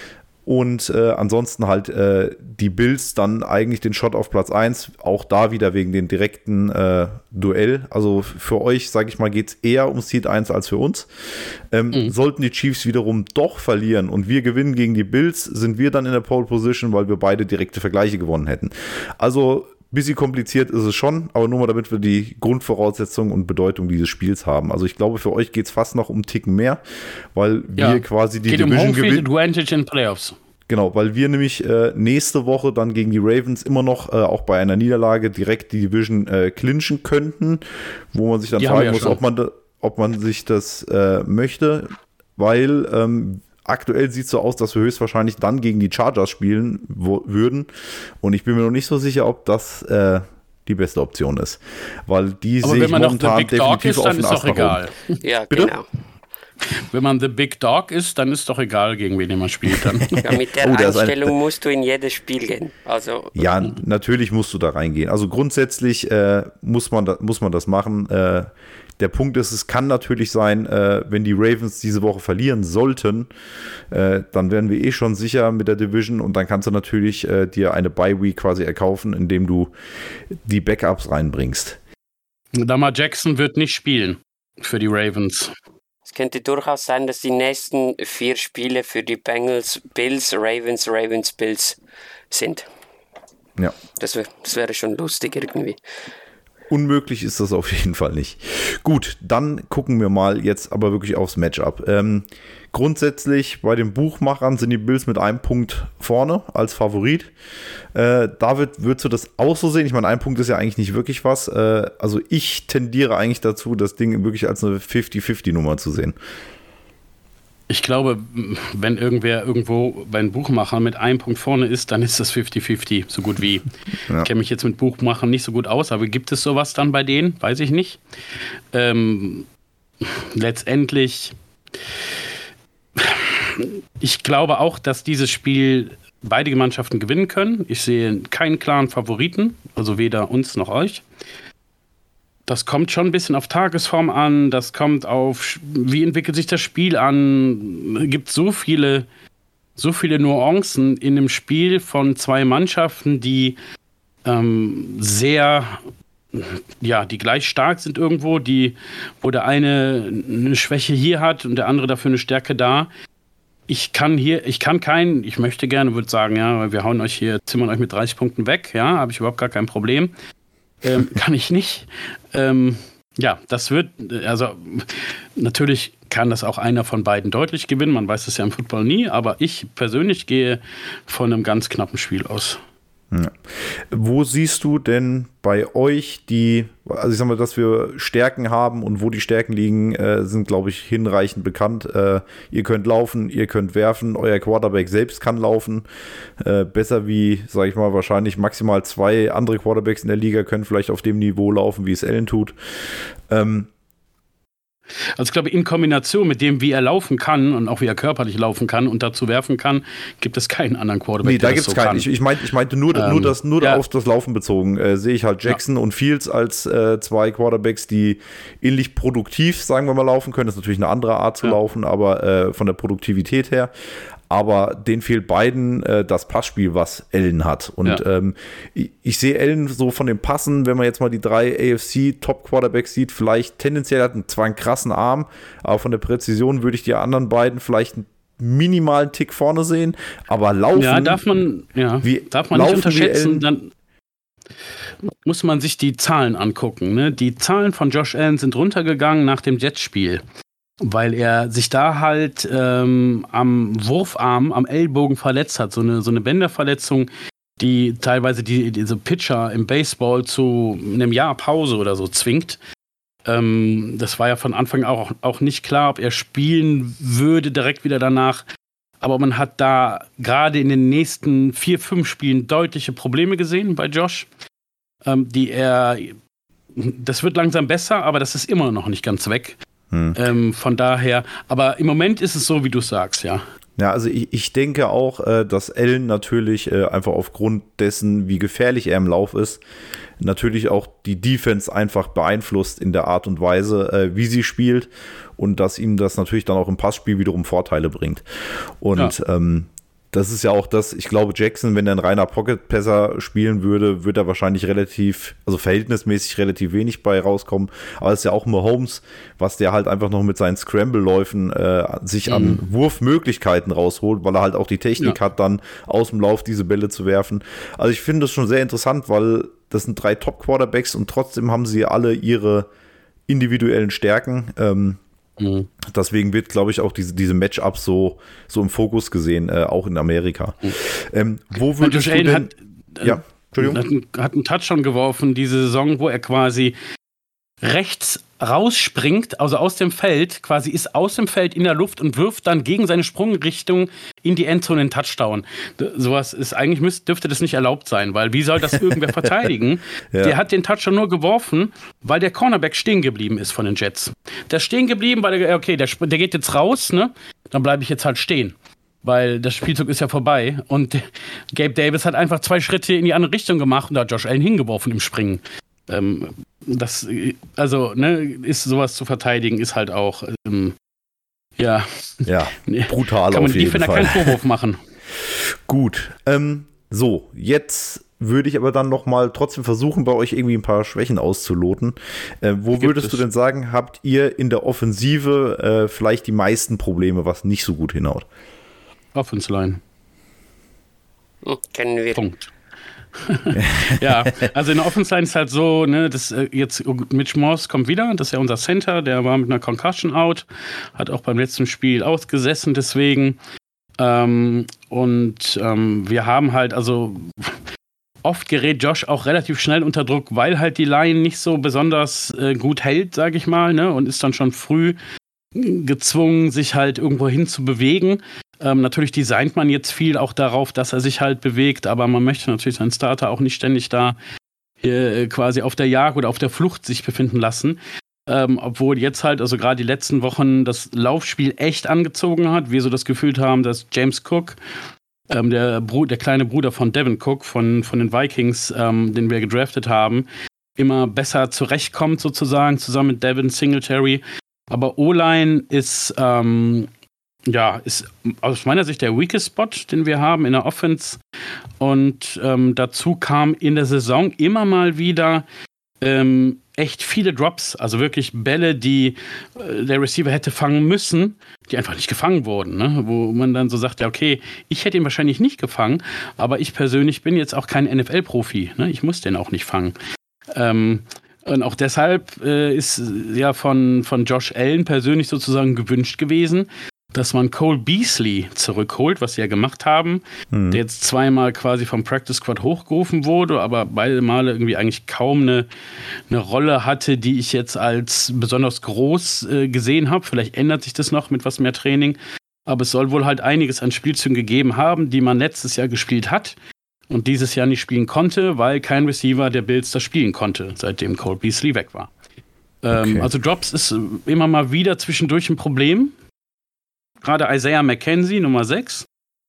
Und äh, ansonsten halt äh, die Bills dann eigentlich den Shot auf Platz eins, auch da wieder wegen den direkten äh, Duell. Also für euch, sage ich mal, geht es eher um Seed eins als für uns. Ähm, mhm. Sollten die Chiefs wiederum doch verlieren und wir gewinnen gegen die Bills, sind wir dann in der Pole Position, weil wir beide direkte Vergleiche gewonnen hätten. Also bisschen kompliziert ist es schon, aber nur mal damit wir die Grundvoraussetzungen und Bedeutung dieses Spiels haben. Also ich glaube, für euch geht es fast noch um einen Ticken mehr, weil wir ja, quasi die geht Division um gewinnen. Advantage in Playoffs. Genau, weil wir nämlich äh, nächste Woche dann gegen die Ravens immer noch, äh, auch bei einer Niederlage, direkt die Division äh, clinchen könnten, wo man sich dann die fragen muss, ob man, da, ob man sich das äh, möchte, weil ähm, aktuell sieht es so aus, dass wir höchstwahrscheinlich dann gegen die Chargers spielen wo, würden. Und ich bin mir noch nicht so sicher, ob das äh, die beste Option ist. Weil die Aber sehe ich momentan definitiv Dog ist, auf den Ast egal. Ja, Bitte? Genau. Wenn man the Big Dog ist, dann ist doch egal, gegen wen man spielt. Dann. Ja, mit der oh, Einstellung ein, musst du in jedes Spiel gehen. Also, ja, natürlich musst du da reingehen. Also grundsätzlich äh, muss, man da, muss man das machen. Äh, Der Punkt ist, es kann natürlich sein, äh, wenn die Ravens diese Woche verlieren sollten, äh, dann wären wir eh schon sicher mit der Division und dann kannst du natürlich äh, dir eine Bye-Week quasi erkaufen, indem du die Backups reinbringst. Lamar Jackson wird nicht spielen für die Ravens. Es könnte durchaus sein, dass die nächsten vier Spiele für die Bengals Bills, Ravens, Ravens, Bills sind. Ja. Das, wär, das wäre schon lustig irgendwie. Unmöglich ist das auf jeden Fall nicht. Gut, dann gucken wir mal jetzt aber wirklich aufs Matchup. Ähm, grundsätzlich bei den Buchmachern sind die Bills mit einem Punkt vorne als Favorit. Äh, David, würdest du das auch so sehen? Ich meine, ein Punkt ist ja eigentlich nicht wirklich was. Äh, also ich tendiere eigentlich dazu, das Ding wirklich als eine fünfzig fünfzig Nummer zu sehen. Ich glaube, wenn irgendwer irgendwo bei einem Buchmacher mit einem Punkt vorne ist, dann ist das fünfzig fünfzig, so gut wie. Ja. Ich kenne mich jetzt mit Buchmachern nicht so gut aus, aber gibt es sowas dann bei denen? Weiß ich nicht. Ähm, letztendlich, ich glaube auch, dass dieses Spiel beide Mannschaften gewinnen können. Ich sehe keinen klaren Favoriten, also weder uns noch euch. Das kommt schon ein bisschen auf Tagesform an, das kommt auf, wie entwickelt sich das Spiel an. Es gibt so viele, so viele Nuancen in einem Spiel von zwei Mannschaften, die ähm, sehr, ja, die gleich stark sind irgendwo, die, wo der eine eine Schwäche hier hat und der andere dafür eine Stärke da. Ich kann hier, ich kann keinen, ich möchte gerne, würde sagen, ja, wir hauen euch hier, zimmern euch mit dreißig Punkten weg, ja, habe ich überhaupt gar kein Problem. Ähm, kann ich nicht. Ähm, Ja, das wird, also natürlich kann das auch einer von beiden deutlich gewinnen. Man weiß es ja im Football nie, aber ich persönlich gehe von einem ganz knappen Spiel aus. Ja. Wo siehst du denn bei euch die, also ich sag mal, dass wir Stärken haben und wo die Stärken liegen, äh, sind, glaube ich, hinreichend bekannt. Äh, ihr könnt laufen, ihr könnt werfen, euer Quarterback selbst kann laufen. Äh, besser wie, sage ich mal, wahrscheinlich maximal zwei andere Quarterbacks in der Liga können vielleicht auf dem Niveau laufen, wie es Allen tut. Ähm, Also ich glaube, in Kombination mit dem, wie er laufen kann und auch wie er körperlich laufen kann und dazu werfen kann, gibt es keinen anderen Quarterback, nee, da der gibt das es so keinen. kann. Ich, ich, meint, ich meinte nur, ähm, nur, das, nur ja. auf das Laufen bezogen. Äh, sehe ich halt Jackson ja. und Fields als äh, zwei Quarterbacks, die ähnlich produktiv, sagen wir mal, laufen können. Das ist natürlich eine andere Art zu ja. laufen, aber äh, von der Produktivität her. Aber denen fehlt beiden äh, das Passspiel, was Allen hat. Und ja. ähm, ich, ich sehe Allen so von den Passen, wenn man jetzt mal die drei A F C-Top-Quarterbacks sieht, vielleicht tendenziell hat er zwar einen krassen Arm, aber von der Präzision würde ich die anderen beiden vielleicht einen minimalen Tick vorne sehen. Aber laufen... Ja, darf man, ja, wie, darf man nicht unterschätzen. Dann muss man sich die Zahlen angucken. Ne? Die Zahlen von Josh Allen sind runtergegangen nach dem Jets-Spiel, weil er sich da halt ähm, am Wurfarm, am Ellbogen verletzt hat. So eine, so eine Bänderverletzung, die teilweise die, diese Pitcher im Baseball zu einem Jahr Pause oder so zwingt. Ähm, das war ja von Anfang an auch, auch nicht klar, ob er spielen würde direkt wieder danach. Aber man hat da gerade in den nächsten vier, fünf Spielen deutliche Probleme gesehen bei Josh, ähm, die er... Das wird langsam besser, aber das ist immer noch nicht ganz weg. Hm. Ähm, von daher, aber im Moment ist es so, wie du sagst, ja. Ja, also ich, ich denke auch, äh, dass Allen natürlich äh, einfach aufgrund dessen, wie gefährlich er im Lauf ist, natürlich auch die Defense einfach beeinflusst in der Art und Weise, äh, wie sie spielt und dass ihm das natürlich dann auch im Passspiel wiederum Vorteile bringt. Und ja. ähm, das ist ja auch das, ich glaube, Jackson, wenn er ein reiner Pocket-Passer spielen würde, würde er wahrscheinlich relativ, also verhältnismäßig relativ wenig bei rauskommen. Aber es ist ja auch Mahomes, was der halt einfach noch mit seinen Scramble-Läufen äh, sich mhm. an Wurfmöglichkeiten rausholt, weil er halt auch die Technik ja. hat, dann aus dem Lauf diese Bälle zu werfen. Also ich finde das schon sehr interessant, weil das sind drei Top-Quarterbacks und trotzdem haben sie alle ihre individuellen Stärken. Ähm, Mhm. Deswegen wird, glaube ich, auch diese, diese Matchups so, so im Fokus gesehen, äh, auch in Amerika. Mhm. Ähm, wo würdest du denn... Hat, äh, ja, Entschuldigung. Hat, hat einen Touchdown geworfen, diese Saison, wo er quasi rechts rausspringt, also aus dem Feld, quasi ist aus dem Feld in der Luft und wirft dann gegen seine Sprungrichtung in die Endzone einen Touchdown. Sowas ist eigentlich, müsste, dürfte das nicht erlaubt sein, weil wie soll das irgendwer verteidigen? Ja. Der hat den Touchdown nur geworfen, weil der Cornerback stehen geblieben ist von den Jets. Der ist stehen geblieben, weil der, okay, der, der geht jetzt raus, ne? Dann bleibe ich jetzt halt stehen. Weil der Spielzug ist ja vorbei. Und Gabe Davis hat einfach zwei Schritte in die andere Richtung gemacht und da hat Josh Allen hingeworfen im Springen. Ähm, das, also, ne, ist sowas zu verteidigen, ist halt auch, ähm, ja. Ja, brutal kann man auf jeden die Fall. Keinen Vorwurf machen. Gut, ähm, so, jetzt würde ich aber dann nochmal trotzdem versuchen, bei euch irgendwie ein paar Schwächen auszuloten. Äh, wo würdest du denn sagen, habt ihr in der Offensive äh, vielleicht die meisten Probleme, was nicht so gut hinhaut? Offense Line. Hm, kennen wir. Punkt. Ja, also in der Offense Line ist halt so, ne, das äh, jetzt Mitch Morse kommt wieder, das ist ja unser Center, der war mit einer Concussion out, hat auch beim letzten Spiel ausgesessen deswegen. Ähm, und ähm, wir haben halt, also oft gerät Josh auch relativ schnell unter Druck, weil halt die Line nicht so besonders äh, gut hält, sag ich mal, ne, und ist dann schon früh gezwungen, sich halt irgendwo hin zu bewegen. Ähm, natürlich designt man jetzt viel auch darauf, dass er sich halt bewegt, aber man möchte natürlich seinen Starter auch nicht ständig da äh, quasi auf der Jagd oder auf der Flucht sich befinden lassen. Ähm, obwohl jetzt halt, also gerade die letzten Wochen, das Laufspiel echt angezogen hat. Wir so das Gefühl haben, dass James Cook, ähm, der, Bru- der kleine Bruder von Devin Cook von, von den Vikings, ähm, den wir gedraftet haben, immer besser zurechtkommt sozusagen, zusammen mit Devin Singletary. Aber O-Line ist... Ähm, Ja, ist aus meiner Sicht der weakest Spot, den wir haben in der Offense. Und ähm, dazu kam in der Saison immer mal wieder ähm, echt viele Drops, also wirklich Bälle, die äh, der Receiver hätte fangen müssen, die einfach nicht gefangen wurden. Ne? Wo man dann so sagt, ja okay, ich hätte ihn wahrscheinlich nicht gefangen, aber ich persönlich bin jetzt auch kein N F L-Profi. Ne? Ich muss den auch nicht fangen. Ähm, Und auch deshalb äh, ist ja von, von Josh Allen persönlich sozusagen gewünscht gewesen, dass man Cole Beasley zurückholt, was sie ja gemacht haben, mhm. der jetzt zweimal quasi vom Practice Squad hochgerufen wurde, aber beide Male irgendwie eigentlich kaum eine, eine Rolle hatte, die ich jetzt als besonders groß äh, gesehen habe. Vielleicht ändert sich das noch mit was mehr Training, aber es soll wohl halt einiges an Spielzügen gegeben haben, die man letztes Jahr gespielt hat und dieses Jahr nicht spielen konnte, weil kein Receiver der Bills das spielen konnte, seitdem Cole Beasley weg war. Okay. Ähm, also Drops ist immer mal wieder zwischendurch ein Problem. Gerade Isaiah McKenzie, Nummer sechs.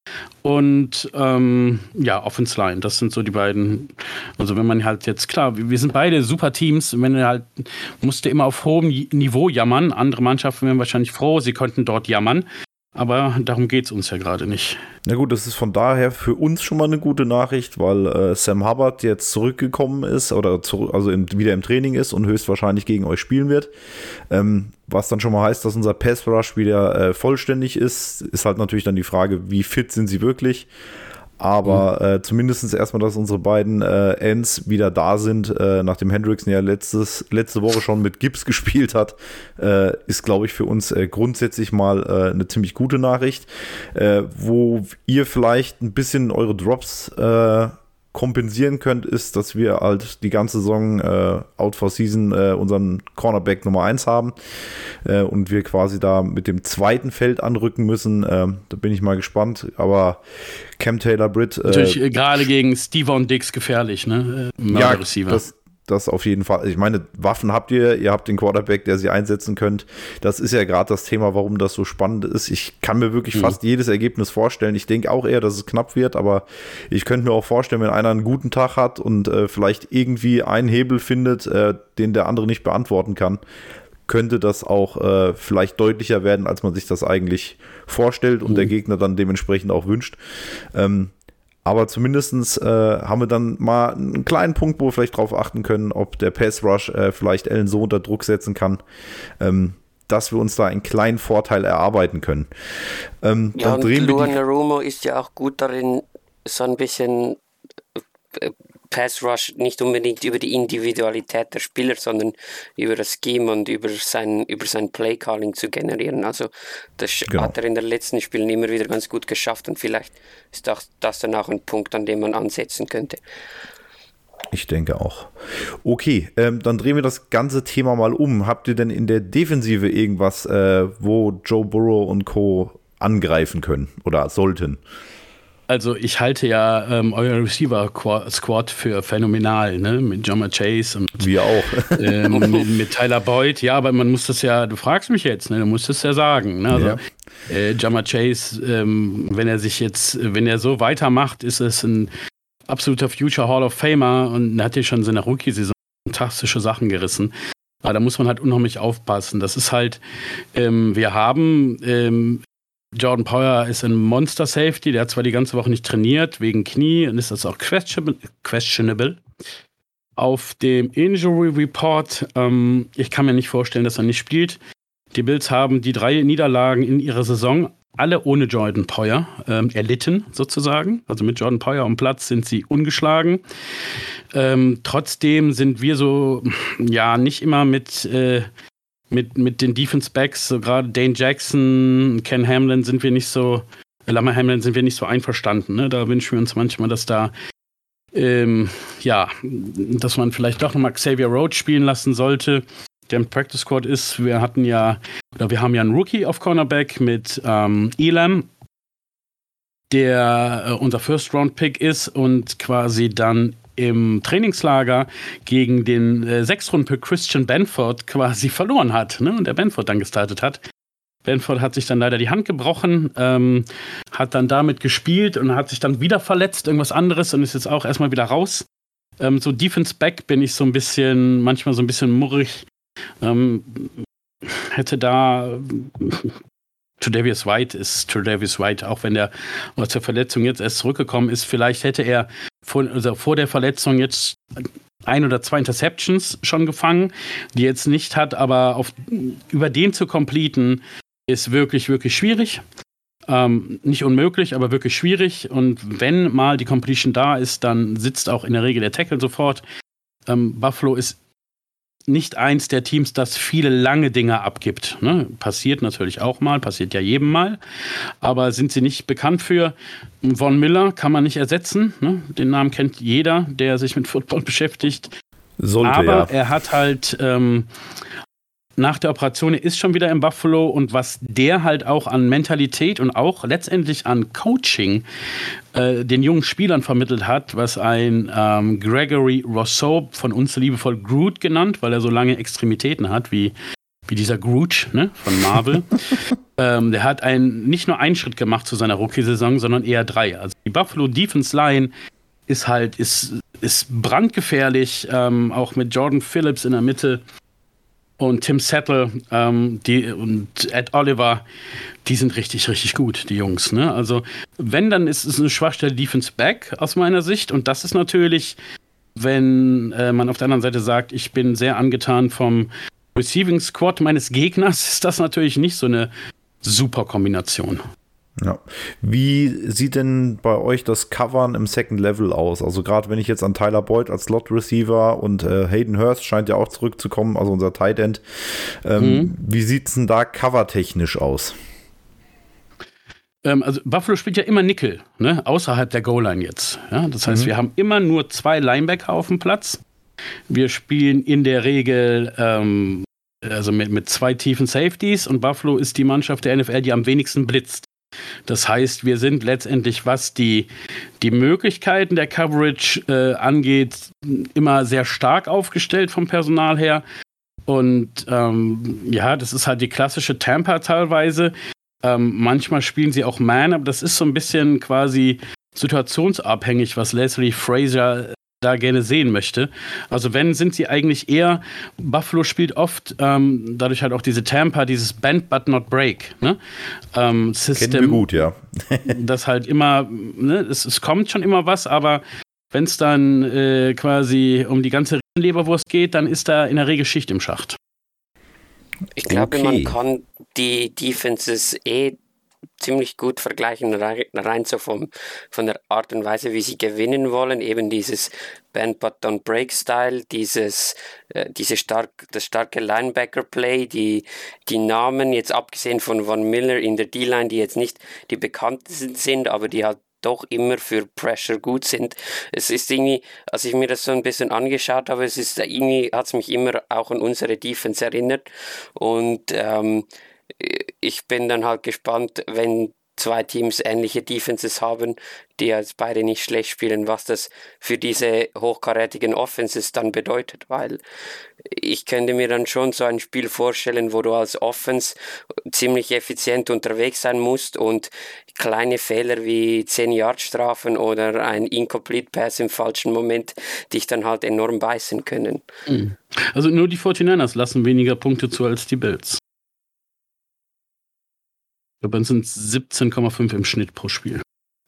Und ähm, ja, Offense Line, das sind so die beiden. Also wenn man halt jetzt, klar, wir sind beide super Teams, wenn du halt, musst du immer auf hohem Niveau jammern. Andere Mannschaften wären wahrscheinlich froh, sie könnten dort jammern. Aber darum geht es uns ja gerade nicht. Na gut, das ist von daher für uns schon mal eine gute Nachricht, weil äh, Sam Hubbard jetzt zurückgekommen ist oder zu, also im, wieder im Training ist und höchstwahrscheinlich gegen euch spielen wird. Ähm, was dann schon mal heißt, dass unser Pass Rush wieder äh, vollständig ist, ist halt natürlich dann die Frage, wie fit sind sie wirklich. Aber mhm. äh, zumindest erstmal, dass unsere beiden äh, Ends wieder da sind, äh, nachdem Hendrickson ja letztes, letzte Woche schon mit Gibbs gespielt hat, äh, ist, glaube ich, für uns äh, grundsätzlich mal äh, eine ziemlich gute Nachricht, äh, wo ihr vielleicht ein bisschen eure Drops äh, kompensieren könnt, ist, dass wir halt die ganze Saison äh, out for season äh, unseren Cornerback Nummer eins haben äh, und wir quasi da mit dem zweiten Feld anrücken müssen. Äh, da bin ich mal gespannt, aber Cam Taylor-Britt äh, natürlich äh, gerade gegen Stephon Diggs gefährlich, ne? Äh, ja, Receiver. Das, das auf jeden Fall. Ich meine, Waffen habt ihr, ihr habt den Quarterback, der sie einsetzen könnt. Das ist ja gerade das Thema, warum das so spannend ist. Ich kann mir wirklich mhm. fast jedes Ergebnis vorstellen. Ich denke auch eher, dass es knapp wird, aber ich könnte mir auch vorstellen, wenn einer einen guten Tag hat und äh, vielleicht irgendwie einen Hebel findet, äh, den der andere nicht beantworten kann, könnte das auch äh, vielleicht deutlicher werden, als man sich das eigentlich vorstellt und mhm. der Gegner dann dementsprechend auch wünscht. Ähm, Aber zumindest äh, haben wir dann mal einen kleinen Punkt, wo wir vielleicht drauf achten können, ob der Pass Rush äh, vielleicht Allen so unter Druck setzen kann, ähm, dass wir uns da einen kleinen Vorteil erarbeiten können. Ähm, ja, dann und drehen Luan wir die Narumo ist ja auch gut darin, so ein bisschen äh, Pass Rush nicht unbedingt über die Individualität der Spieler, sondern über das Scheme und über sein, über sein Play-Calling zu generieren. Also das genau. hat er in den letzten Spielen immer wieder ganz gut geschafft und vielleicht ist das, das dann auch ein Punkt, an dem man ansetzen könnte. Ich denke auch. Okay, ähm, dann drehen wir das ganze Thema mal um. Habt ihr denn in der Defensive irgendwas, äh, wo Joe Burrow und Co. angreifen können oder sollten? Also ich halte ja ähm, euer Receiver-Squad für phänomenal, ne? Mit Ja'Marr Chase und wir auch. ähm, mit, mit Tyler Boyd. Ja, aber man muss das ja, du fragst mich jetzt, ne? Du musst es ja sagen. Ne? Also, ja. äh, Ja'Marr Chase, ähm, wenn er sich jetzt, wenn er so weitermacht, ist es ein absoluter Future Hall of Famer und er hat ja schon in seiner Rookie-Saison fantastische Sachen gerissen. Aber da muss man halt unheimlich aufpassen. Das ist halt, ähm, wir haben ähm, Jordan Poyer ist ein Monster-Safety, der hat zwar die ganze Woche nicht trainiert, wegen Knie, und ist das auch questionable. questionable. Auf dem Injury Report, ähm, ich kann mir nicht vorstellen, dass er nicht spielt. Die Bills haben die drei Niederlagen in ihrer Saison alle ohne Jordan Poyer ähm, erlitten, sozusagen. Also mit Jordan Poyer am Platz sind sie ungeschlagen. Ähm, trotzdem sind wir so, ja, nicht immer mit... Äh, Mit, mit den Defense-Backs, so gerade Dane Jackson, Ken Hamlin sind wir nicht so, Lamar Hamlin sind wir nicht so einverstanden. Ne? Da wünschen wir uns manchmal, dass da, ähm, ja, dass man vielleicht doch nochmal Xavier Rhodes spielen lassen sollte, der im Practice Squad ist. Wir hatten ja, oder wir haben ja einen Rookie auf Cornerback mit ähm, Elam, der äh, unser First-Round-Pick ist und quasi dann im Trainingslager gegen den äh, Sechstrunden-Pick Christian Benford quasi verloren hat, ne? Und der Benford dann gestartet hat. Benford hat sich dann leider die Hand gebrochen, ähm, hat dann damit gespielt und hat sich dann wieder verletzt, irgendwas anderes, und ist jetzt auch erstmal wieder raus. Ähm, so Defense-Back bin ich so ein bisschen, manchmal so ein bisschen murrig. Ähm, hätte da Tre'Davious White ist Tre'Davious White, auch wenn der aus der Verletzung jetzt erst zurückgekommen ist, vielleicht hätte er vor, also vor der Verletzung jetzt ein oder zwei Interceptions schon gefangen, die er jetzt nicht hat, aber auf, über den zu completen ist wirklich, wirklich schwierig. Ähm, nicht unmöglich, aber wirklich schwierig, und wenn mal die Completion da ist, dann sitzt auch in der Regel der Tackle sofort. Ähm, Buffalo ist nicht eins der Teams, das viele lange Dinge abgibt. Ne? Passiert natürlich auch mal, passiert ja jedem mal. Aber sind sie nicht bekannt für? Von Miller kann man nicht ersetzen. Ne? Den Namen kennt jeder, der sich mit Football beschäftigt. Sollte, aber ja. er hat halt ähm, nach der Operation, er ist schon wieder in Buffalo und was der halt auch an Mentalität und auch letztendlich an Coaching äh, den jungen Spielern vermittelt hat, was ein ähm, Gregory Rousseau, von uns liebevoll Groot genannt, weil er so lange Extremitäten hat, wie, wie dieser Groot, ne, von Marvel. ähm, der hat ein, nicht nur einen Schritt gemacht zu seiner Rookie-Saison, sondern eher drei. Also die Buffalo Defense Line ist halt, ist, ist brandgefährlich, ähm, auch mit Jordan Phillips in der Mitte. Und Tim Settle ähm, die, und Ed Oliver, die sind richtig, richtig gut, die Jungs. Ne? Also wenn, dann ist es eine Schwachstelle Defense Back aus meiner Sicht. Und das ist natürlich, wenn äh, man auf der anderen Seite sagt, ich bin sehr angetan vom Receiving Squad meines Gegners, ist das natürlich nicht so eine super Kombination. Ja. Wie sieht denn bei euch das Covern im Second Level aus? Also gerade wenn ich jetzt an Tyler Boyd als Slot Receiver und äh, Hayden Hurst scheint ja auch zurückzukommen, also unser Tight End. Ähm, mhm. Wie sieht es denn da covertechnisch aus? Ähm, also Buffalo spielt ja immer Nickel, ne? Außerhalb der Goal-Line jetzt. Ja? Das heißt, mhm. wir haben immer nur zwei Linebacker auf dem Platz. Wir spielen in der Regel ähm, also mit, mit zwei tiefen Safeties und Buffalo ist die Mannschaft der N F L, die am wenigsten blitzt. Das heißt, wir sind letztendlich, was die, die Möglichkeiten der Coverage äh, angeht, immer sehr stark aufgestellt vom Personal her. Und ähm, ja, das ist halt die klassische Tampa teilweise. Ähm, manchmal spielen sie auch Man, aber das ist so ein bisschen quasi situationsabhängig, was Leslie Frazier da gerne sehen möchte. Also wenn, sind sie eigentlich eher, Buffalo spielt oft, ähm, dadurch halt auch diese Tampa, dieses Bend but not break, ne? ähm, System. Kennen wir gut, ja. Das halt immer, ne, es, es kommt schon immer was, aber wenn es dann äh, quasi um die ganze Leberwurst geht, dann ist da in der Regel Schicht im Schacht. Ich glaube, okay. Man kann die Defenses eh ziemlich gut vergleichen, rein so vom, von der Art und Weise, wie sie gewinnen wollen, eben dieses Bend but don't break Style, dieses, äh, diese stark, das starke Linebacker-Play, die, die Namen, jetzt abgesehen von Von Miller in der D-Line, die jetzt nicht die bekanntesten sind, aber die halt doch immer für Pressure gut sind. Es ist irgendwie, als ich mir das so ein bisschen angeschaut habe, es ist irgendwie, hat es mich immer auch an unsere Defense erinnert und ähm, ich bin dann halt gespannt, wenn zwei Teams ähnliche Defenses haben, die jetzt beide nicht schlecht spielen, was das für diese hochkarätigen Offenses dann bedeutet, weil ich könnte mir dann schon so ein Spiel vorstellen, wo du als Offense ziemlich effizient unterwegs sein musst und kleine Fehler wie zehn-Yard-Strafen oder ein Incomplete Pass im falschen Moment dich dann halt enorm beißen können. Also nur die forty-niners lassen weniger Punkte zu als die Bills. Ich glaube, es sind siebzehn Komma fünf im Schnitt pro Spiel.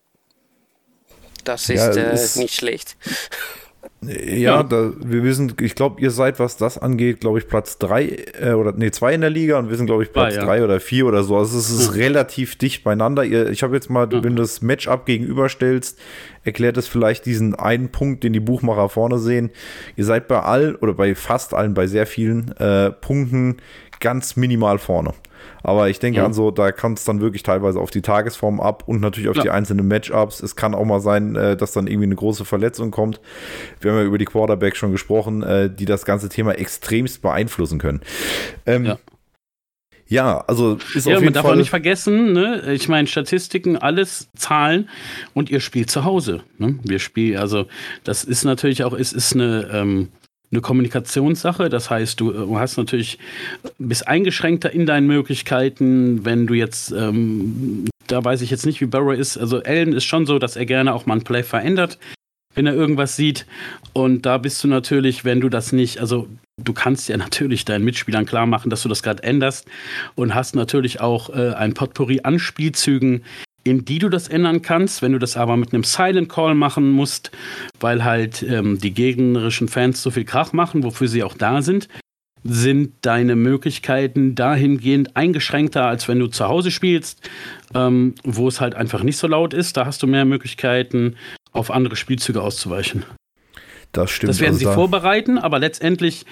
Das ist, ja, äh, nicht schlecht. Ja, ja. Da, wir wissen, ich glaube, ihr seid, was das angeht, glaube ich, Platz drei äh, oder nee, zwei in der Liga und wir sind, glaube ich, Platz drei ah, ja. oder vier oder so. Also es ist ja. relativ dicht beieinander. Ihr, ich habe jetzt mal, ja. wenn du das Matchup gegenüberstellst, erklärt es vielleicht diesen einen Punkt, den die Buchmacher vorne sehen. Ihr seid bei allen oder bei fast allen, bei sehr vielen äh, Punkten ganz minimal vorne. Aber ich denke ja. an so, da kann es dann wirklich teilweise auf die Tagesform ab und natürlich auf ja. die einzelnen Matchups. Es kann auch mal sein, dass dann irgendwie eine große Verletzung kommt. Wir haben ja über die Quarterbacks schon gesprochen, die das ganze Thema extremst beeinflussen können. Ähm, ja. Ja, also ist ja, auf jeden man darf Fall auch nicht vergessen, ne? Ich meine, Statistiken, alles Zahlen und ihr spielt zu Hause. Ne? Wir spielen, also das ist natürlich auch, es ist eine ähm, eine Kommunikationssache, das heißt, du, du hast natürlich, bist eingeschränkter in deinen Möglichkeiten, wenn du jetzt, ähm, da weiß ich jetzt nicht, wie Burrow ist, also Allen ist schon so, dass er gerne auch mal ein Play verändert, wenn er irgendwas sieht und da bist du natürlich, wenn du das nicht, also du kannst ja natürlich deinen Mitspielern klar machen, dass du das gerade änderst und hast natürlich auch äh, ein Potpourri an Spielzügen, in die du das ändern kannst. Wenn du das aber mit einem Silent Call machen musst, weil halt ähm, die gegnerischen Fans so viel Krach machen, wofür sie auch da sind, sind deine Möglichkeiten dahingehend eingeschränkter, als wenn du zu Hause spielst, ähm, wo es halt einfach nicht so laut ist. Da hast du mehr Möglichkeiten, auf andere Spielzüge auszuweichen. Das stimmt. Das werden also sie da- vorbereiten, aber letztendlich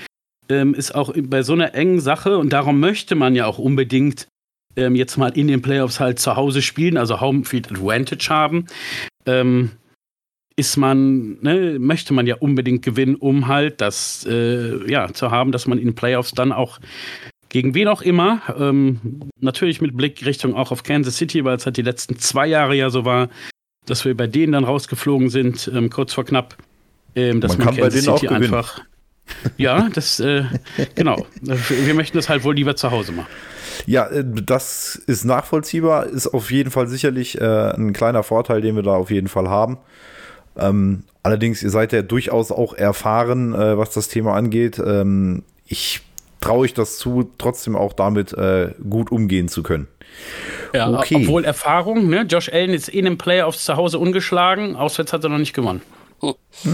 ähm, ist auch bei so einer engen Sache, und darum möchte man ja auch unbedingt ähm, jetzt mal in den Playoffs halt zu Hause spielen, also Homefield Advantage haben, ähm, ist man, ne, möchte man ja unbedingt gewinnen, um halt das äh, ja, zu haben, dass man in den Playoffs dann auch gegen wen auch immer, ähm, natürlich mit Blickrichtung auch auf Kansas City, weil es halt die letzten zwei Jahre ja so war, dass wir bei denen dann rausgeflogen sind, ähm, kurz vor knapp, ähm, dass man, man kann Kansas bei denen City auch gewinnen. einfach, ja, das, äh, genau, wir möchten das halt wohl lieber zu Hause machen. Ja, das ist nachvollziehbar, ist auf jeden Fall sicherlich äh, ein kleiner Vorteil, den wir da auf jeden Fall haben. Ähm, allerdings, ihr seid ja durchaus auch erfahren, äh, was das Thema angeht. Ähm, ich traue euch das zu, trotzdem auch damit äh, gut umgehen zu können. Ja, okay. Obwohl Erfahrung, ne? Josh Allen ist in den Playoffs zu Hause ungeschlagen, auswärts hat er noch nicht gewonnen. Ja.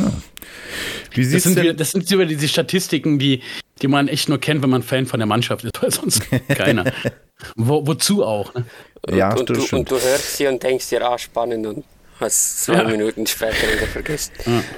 Wie das, sieht's sind denn? die, das sind über diese Statistiken, die, die man echt nur kennt, wenn man Fan von der Mannschaft ist, weil sonst keiner. Wo, wozu auch, ne? Ja, und, das du, stimmt. und du hörst sie und denkst dir, ah, spannend, und hast zwei Ja. Minuten später wieder vergessen.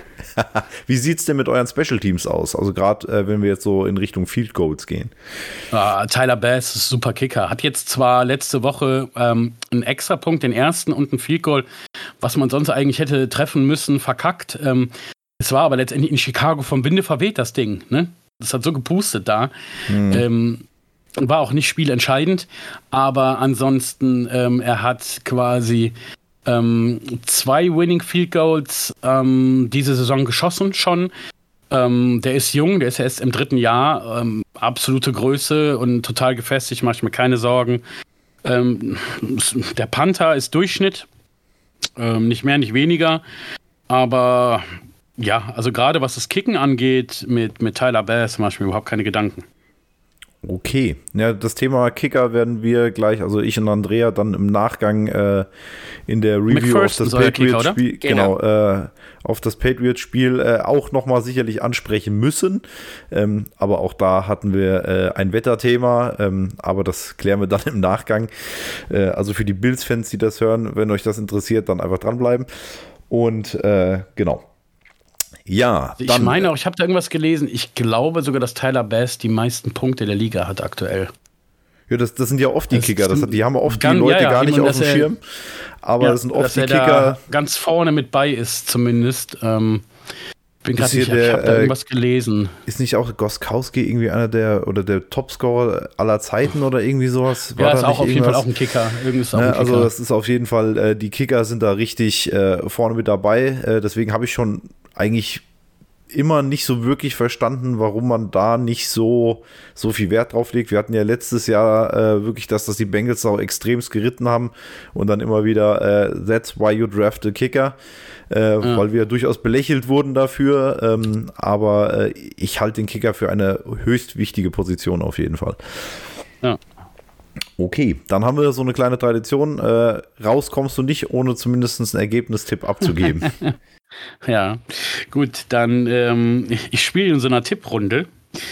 Wie sieht es denn mit euren Special Teams aus? Also gerade äh, wenn wir jetzt so in Richtung Field Goals gehen. Ah, Tyler Bass ist super Kicker. Hat jetzt zwar letzte Woche ähm, einen Extrapunkt, den ersten und einen Field Goal, was man sonst eigentlich hätte treffen müssen, verkackt. Ähm, es war aber letztendlich in Chicago vom Winde verweht, das Ding. Ne? Das hat so gepustet da. Mhm. Ähm, war auch nicht spielentscheidend, aber ansonsten, ähm, er hat quasi ähm, zwei Winning Field Goals ähm, diese Saison geschossen schon. Ähm, der ist jung, der ist erst im dritten Jahr, ähm, absolute Größe und total gefestigt, mache ich mir keine Sorgen. Ähm, der Panther ist Durchschnitt, ähm, nicht mehr, nicht weniger, aber ja, also gerade was das Kicken angeht, mit, mit Tyler Bass mache ich mir überhaupt keine Gedanken. Okay, ja, das Thema Kicker werden wir gleich, also ich und Andrea, dann im Nachgang äh, in der Review auf das Patriots-Spiel, genau, genau äh, auf das Patriots-Spiel äh, auch nochmal sicherlich ansprechen müssen. Ähm, aber auch da hatten wir äh, ein Wetterthema, ähm, aber das klären wir dann im Nachgang. Äh, also für die Bills-Fans, die das hören, wenn euch das interessiert, dann einfach dranbleiben. Und äh, genau. Ja, ich dann, meine auch, ich habe da irgendwas gelesen. Ich glaube sogar, dass Tyler Bass die meisten Punkte der Liga hat aktuell. Ja, das, das sind ja oft die das Kicker. Das, die haben oft ganz, die Leute ja, ja, gar nicht meine, auf dem er, Schirm. Aber ja, das sind oft dass die er Kicker. Da ganz vorne mit bei ist, zumindest. Ähm, bin grad nicht, der, ich habe da irgendwas gelesen. Ist nicht auch Gostkowski irgendwie einer der oder der Topscorer aller Zeiten oder irgendwie sowas? War ja, da ist auch auf irgendwas? jeden Fall auch ein Kicker. Irgendwas auch ne, ein Kicker. Also das ist auf jeden Fall, äh, die Kicker sind da richtig äh, vorne mit dabei. Äh, deswegen habe ich schon eigentlich immer nicht so wirklich verstanden, warum man da nicht so, so viel Wert drauf legt. Wir hatten ja letztes Jahr äh, wirklich das, dass die Bengals auch extremst geritten haben und dann immer wieder äh, that's why you draft a kicker, äh, ja. weil wir durchaus belächelt wurden dafür, ähm, aber äh, ich halte den Kicker für eine höchst wichtige Position auf jeden Fall. Ja. Okay, dann haben wir so eine kleine Tradition. Äh, raus kommst du nicht, ohne zumindest einen Ergebnistipp abzugeben. Ja, gut, dann ähm, ich spiele in so einer Tipprunde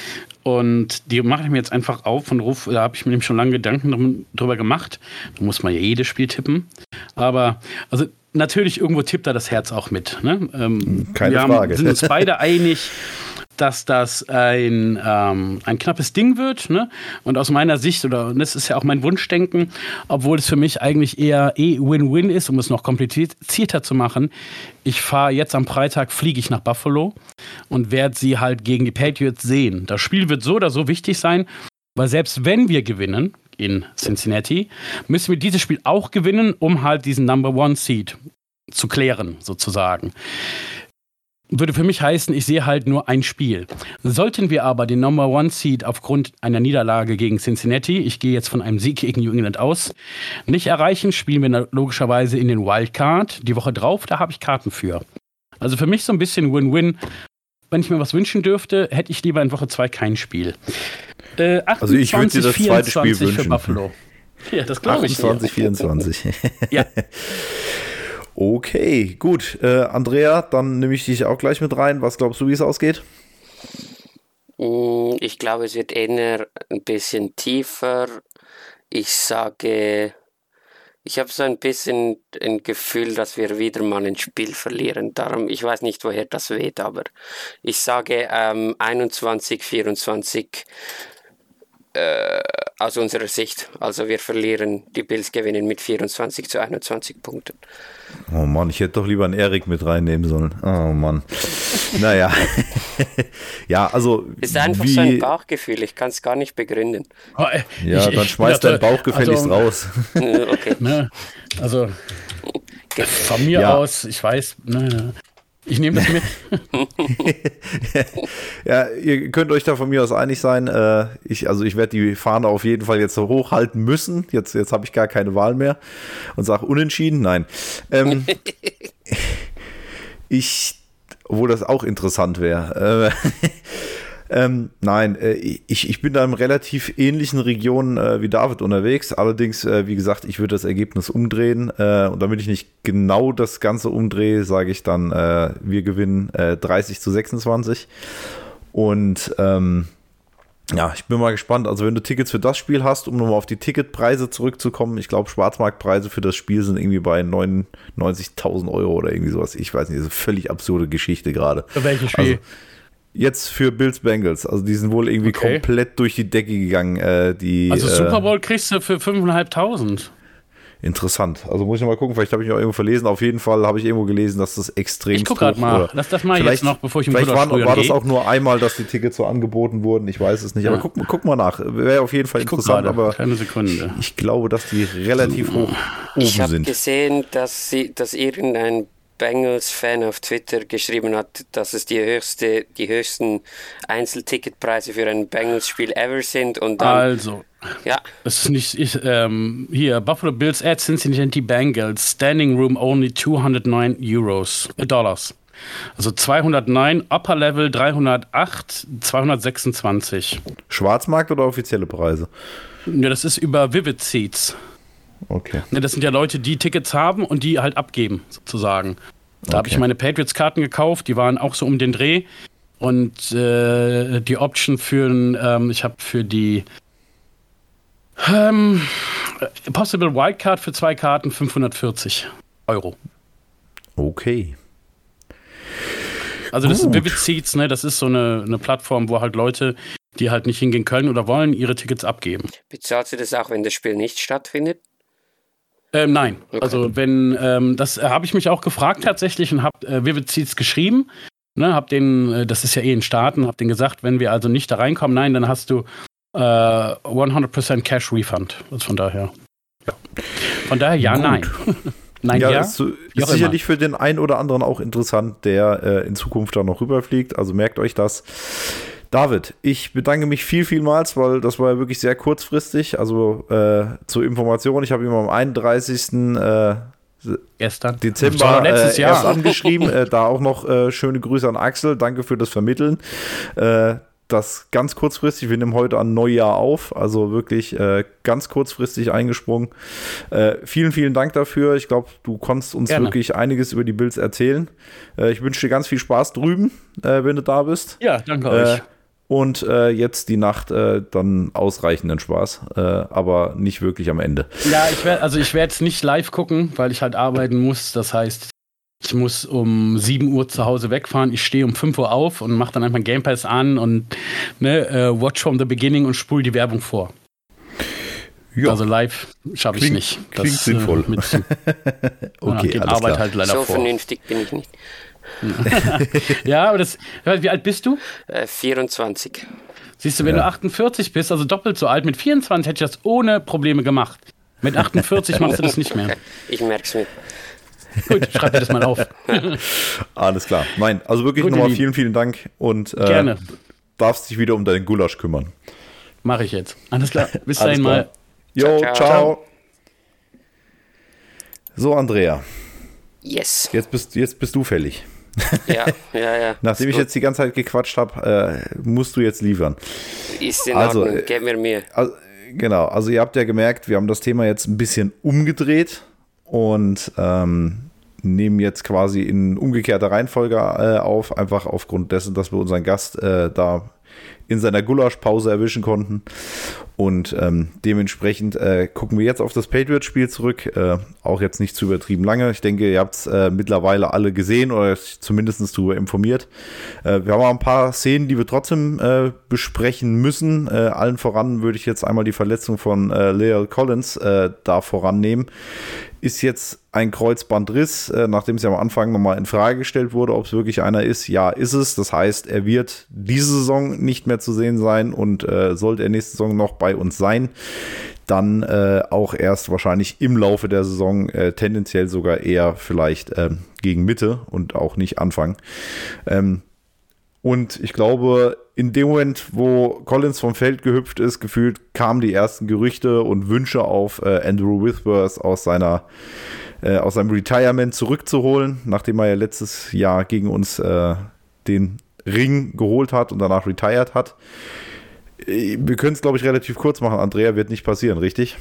und die mache ich mir jetzt einfach auf und rufe, da habe ich mir nämlich schon lange Gedanken drüber gemacht. Da muss man ja jedes Spiel tippen, aber also natürlich irgendwo tippt da das Herz auch mit. Ne? Ähm, Keine wir Frage. Wir sind uns beide einig, dass das ein, ähm, ein knappes Ding wird. Ne? Und aus meiner Sicht, oder das ist ja auch mein Wunschdenken, obwohl es für mich eigentlich eher eh Win-Win ist, um es noch komplizierter zu machen. Ich fahre jetzt am Freitag, fliege ich nach Buffalo und werde sie halt gegen die Patriots sehen. Das Spiel wird so oder so wichtig sein, weil selbst wenn wir gewinnen in Cincinnati, müssen wir dieses Spiel auch gewinnen, um halt diesen Number One Seed zu klären, sozusagen. Würde für mich heißen, ich sehe halt nur ein Spiel. Sollten wir aber den Number One Seed aufgrund einer Niederlage gegen Cincinnati, ich gehe jetzt von einem Sieg gegen New England aus, nicht erreichen, spielen wir logischerweise in den Wildcard. Die Woche drauf, da habe ich Karten für. Also für mich so ein bisschen Win-Win. Wenn ich mir was wünschen dürfte, hätte ich lieber in Woche zwei kein Spiel. Äh, achtundzwanzig, also ich würde dir das zweite Spiel wünschen. Für Buffalo. Ja, das glaube ich. achtundzwanzig, vierundzwanzig. Ja. Okay, gut. Äh, Andrea, dann nehme ich dich auch gleich mit rein. Was glaubst du, wie es ausgeht? Ich glaube, es wird eher ein bisschen tiefer. Ich sage Ich habe so ein bisschen ein Gefühl, dass wir wieder mal ein Spiel verlieren. Darum, ich weiß nicht, woher das weht, aber ich sage ähm, einundzwanzig vierundzwanzig äh, aus unserer Sicht. Also wir verlieren, die Bills gewinnen mit vierundzwanzig zu einundzwanzig Punkten. Oh Mann, ich hätte doch lieber einen Erik mit reinnehmen sollen. Oh Mann. Naja. Ja, also. Ist einfach wie, so ein Bauchgefühl, ich kann es gar nicht begründen. Oh, äh, ja, ich, dann ich, schmeißt dein Bauch gefälligst also, raus. Okay. Ne, also, von mir ja. aus, ich weiß, ne, ich nehme das mit. Ja, ihr könnt euch da von mir aus einig sein. Äh, ich, also ich werde die Fahne auf jeden Fall jetzt so hochhalten müssen. Jetzt, jetzt habe ich gar keine Wahl mehr und sage unentschieden. Nein. Ähm, ich, obwohl das auch interessant wäre. Äh, Ähm, nein, äh, ich, ich bin da in relativ ähnlichen Regionen äh, wie David unterwegs. Allerdings, äh, wie gesagt, ich würde das Ergebnis umdrehen. Äh, und damit ich nicht genau das Ganze umdrehe, sage ich dann, äh, wir gewinnen äh, dreißig zu sechsundzwanzig. Und ähm, ja, ich bin mal gespannt. Also wenn du Tickets für das Spiel hast, um nochmal auf die Ticketpreise zurückzukommen, ich glaube, Schwarzmarktpreise für das Spiel sind irgendwie bei neunundneunzigtausend Euro oder irgendwie sowas. Ich weiß nicht, das ist eine völlig absurde Geschichte gerade. Für welches Spiel? Also, jetzt für Bills Bengals. Also die sind wohl irgendwie Okay. komplett durch die Decke gegangen. Äh, die, Also äh, Super Bowl kriegst du für fünftausendfünfhundert. Interessant. Also muss ich mal gucken, vielleicht habe ich noch irgendwo verlesen. Auf jeden Fall habe ich irgendwo gelesen, dass das extrem Ich guck grad mal. Das- das mache ich jetzt noch, bevor ich im Vielleicht Gulasch war, rühren war das gehe. auch nur einmal, dass die Tickets so angeboten wurden. Ich weiß es nicht. Aber Ja. guck, guck mal nach. Wäre auf jeden Fall Ich guck interessant. gerade. Aber Keine Sekunde. ich glaube, dass die relativ hoch Ich oben habe sind. gesehen, dass, sie, dass irgendein Bengals-Fan auf Twitter geschrieben hat, dass es die höchste, die höchsten Einzelticketpreise für ein Bengals-Spiel ever sind. Und dann, Also, ja, das ist nicht, ich, ähm, hier, Buffalo Bills at Cincinnati Bengals, Standing Room only zweihundertneun Euros, äh, Dollars. Also zweihundertneun, Upper Level dreihundertacht, zweihundertsechsundzwanzig. Schwarzmarkt oder offizielle Preise? Ja, das ist über Vivid Seats. Okay. Ne, das sind ja Leute, die Tickets haben und die halt abgeben, sozusagen. Da habe Okay. ich meine Patriots-Karten gekauft, die waren auch so um den Dreh. Und äh, die Option für, ähm, ich habe für die ähm, Possible Wildcard für zwei Karten fünfhundertvierzig Euro. Okay. Also das Gut. ist Vivid Seats, ne? Das ist so eine, eine Plattform, wo halt Leute, die halt nicht hingehen können oder wollen, ihre Tickets abgeben. bezahlt sie das auch, wenn das Spiel nicht stattfindet? Ähm, nein, Okay. also wenn, ähm, das äh, habe ich mich auch gefragt tatsächlich und habe äh, Vivid Seats geschrieben, ne, hab den, äh, das ist ja eh in Staaten, habe den gesagt, wenn wir also nicht da reinkommen, nein, dann hast du äh, hundert Prozent Cash Refund, also von daher. Ja. Von daher ja, Gut. nein. Nein, ja. Ja, ist, so- Wie ist auch sicherlich für den einen oder anderen auch interessant, der äh, in Zukunft da noch rüberfliegt. Also merkt euch das. David, ich bedanke mich viel, vielmals, weil das war ja wirklich sehr kurzfristig. Also äh, zur Information, ich habe ihm am einunddreißigsten Äh, Gestern. Dezember Das war doch letztes äh, Jahr. erst angeschrieben. äh, da auch noch äh, schöne Grüße an Axel. Danke für das Vermitteln. Äh, das ganz kurzfristig. Wir nehmen heute an Neujahr auf. Also wirklich äh, ganz kurzfristig eingesprungen. Äh, vielen, vielen Dank dafür. Ich glaube, du konntest uns Gerne. wirklich einiges über die Bills erzählen. Äh, ich wünsche dir ganz viel Spaß drüben, äh, wenn du da bist. Ja, danke Äh, euch. und äh, jetzt die Nacht äh, dann ausreichenden Spaß, äh, aber nicht wirklich am Ende. Ja, ich werde also ich werde es nicht live gucken, weil ich halt arbeiten muss. Das heißt, ich muss um sieben Uhr zu Hause wegfahren. Ich stehe um fünf Uhr auf und mache dann einfach Game Pass an und ne, äh, watch from the beginning und spule die Werbung vor. Ja, Also live schaffe ich Klingt- nicht. klingt sinnvoll. Äh, mit, okay, geht alles Arbeit klar. halt leider So vor. vernünftig bin ich nicht. Ja, aber das. Wie alt bist du? Äh, vierundzwanzig. Siehst du, wenn Ja. du achtundvierzig bist, also doppelt so alt, mit vierundzwanzig hätte ich das ohne Probleme gemacht. Mit achtundvierzig machst du das nicht mehr. Ich merke es mir. Gut, schreib dir das mal auf. Alles klar. Nein, also wirklich Gut, ihr nochmal Lieben. vielen, vielen Dank und äh, Gerne. darfst dich wieder um deinen Gulasch kümmern. Mache ich jetzt. Alles klar. Bis Alles dahin klar. mal. Jo, Ciao, ciao. ciao. So, Andrea, Yes. jetzt bist, jetzt bist du fällig. Ja, ja, ja. Nachdem ich Ist jetzt die ganze Zeit gequatscht habe, äh, musst du jetzt liefern. gut. Ist in also, Ordnung. äh, Gib mir Mühe. Also, genau, also ihr habt ja gemerkt, wir haben das Thema jetzt ein bisschen umgedreht und ähm, nehmen jetzt quasi in umgekehrter Reihenfolge äh, auf, einfach aufgrund dessen, dass wir unseren Gast äh, da in seiner Gulaschpause erwischen konnten. Und ähm, dementsprechend äh, gucken wir jetzt auf das Patriots-Spiel zurück. Äh, auch jetzt nicht zu übertrieben lange. Ich denke, ihr habt es äh, mittlerweile alle gesehen oder zumindest darüber informiert. Äh, wir haben auch ein paar Szenen, die wir trotzdem äh, besprechen müssen. Äh, allen voran würde ich jetzt einmal die Verletzung von äh, La'el Collins äh, da vorannehmen. Ist jetzt ein Kreuzbandriss, äh, nachdem es ja am Anfang nochmal in Frage gestellt wurde, ob es wirklich einer ist. Ja, ist es. Das heißt, er wird diese Saison nicht mehr zu sehen sein und äh, sollte er nächste Saison noch bei uns sein, dann äh, auch erst wahrscheinlich im Laufe der Saison, äh, tendenziell sogar eher vielleicht äh, gegen Mitte und auch nicht Anfang. Ähm, Und ich glaube, in dem Moment, wo Collins vom Feld gehüpft ist, gefühlt kamen die ersten Gerüchte und Wünsche auf, äh, Andrew Whitworth aus seiner äh, aus seinem Retirement zurückzuholen, nachdem er ja letztes Jahr gegen uns äh, den Ring geholt hat und danach retired hat. Wir können es, glaube ich, relativ kurz machen. Andrea, wird nicht passieren, richtig?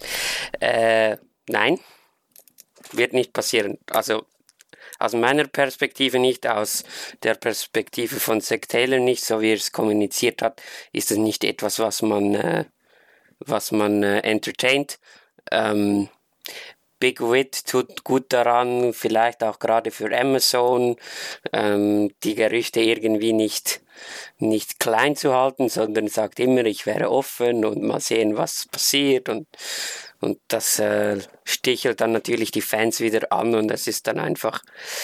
Äh, nein, wird nicht passieren. Also aus meiner Perspektive nicht, aus der Perspektive von Zac Taylor nicht, so wie er es kommuniziert hat, ist es nicht etwas, was man, äh, was man äh, entertaint. Ähm, Big Wit tut gut daran, vielleicht auch gerade für Amazon, ähm, die Gerüchte irgendwie nicht, nicht klein zu halten, sondern sagt immer, ich wäre offen und mal sehen, was passiert, und Und das äh, stichelt dann natürlich die Fans wieder an, und es ist dann einfach,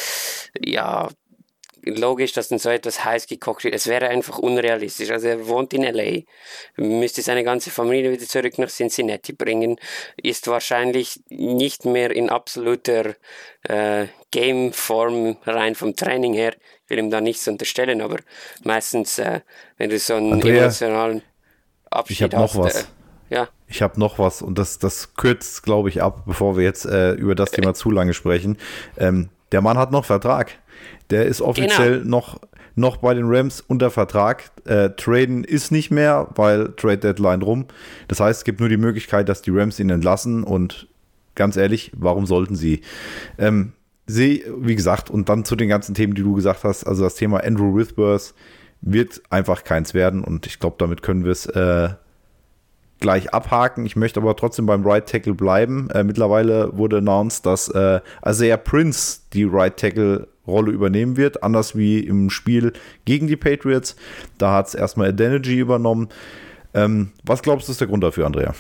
ja, logisch, dass dann so etwas heiß gekocht wird. Es wäre einfach unrealistisch. Also er wohnt in L A, müsste seine ganze Familie wieder zurück nach Cincinnati bringen, ist wahrscheinlich nicht mehr in absoluter äh, Game-Form rein vom Training her. Ich will ihm da nichts unterstellen, aber meistens, äh, wenn du so einen Andrea, emotionalen Abschied ich habe noch hast, was. Äh, ja. Ich habe noch was, und das, das kürzt, glaube ich, ab, bevor wir jetzt äh, über das Thema zu lange sprechen. Ähm, der Mann hat noch Vertrag. Der ist offiziell genau. noch, noch bei den Rams unter Vertrag. Äh, traden ist nicht mehr, weil Trade Deadline rum. Das heißt, es gibt nur die Möglichkeit, dass die Rams ihn entlassen, und ganz ehrlich, warum sollten sie? Ähm, sie, wie gesagt, und dann zu den ganzen Themen, die du gesagt hast, also das Thema Andrew Whitworth wird einfach keins werden, und ich glaube, damit können wir es äh, gleich abhaken. Ich möchte aber trotzdem beim Right Tackle bleiben. Äh, mittlerweile wurde announced, dass äh, Isaiah Prince die Right Tackle Rolle übernehmen wird, anders wie im Spiel gegen die Patriots. Da hat es erstmal Adeniji übernommen. Ähm, was glaubst du, ist der Grund dafür, Andrea?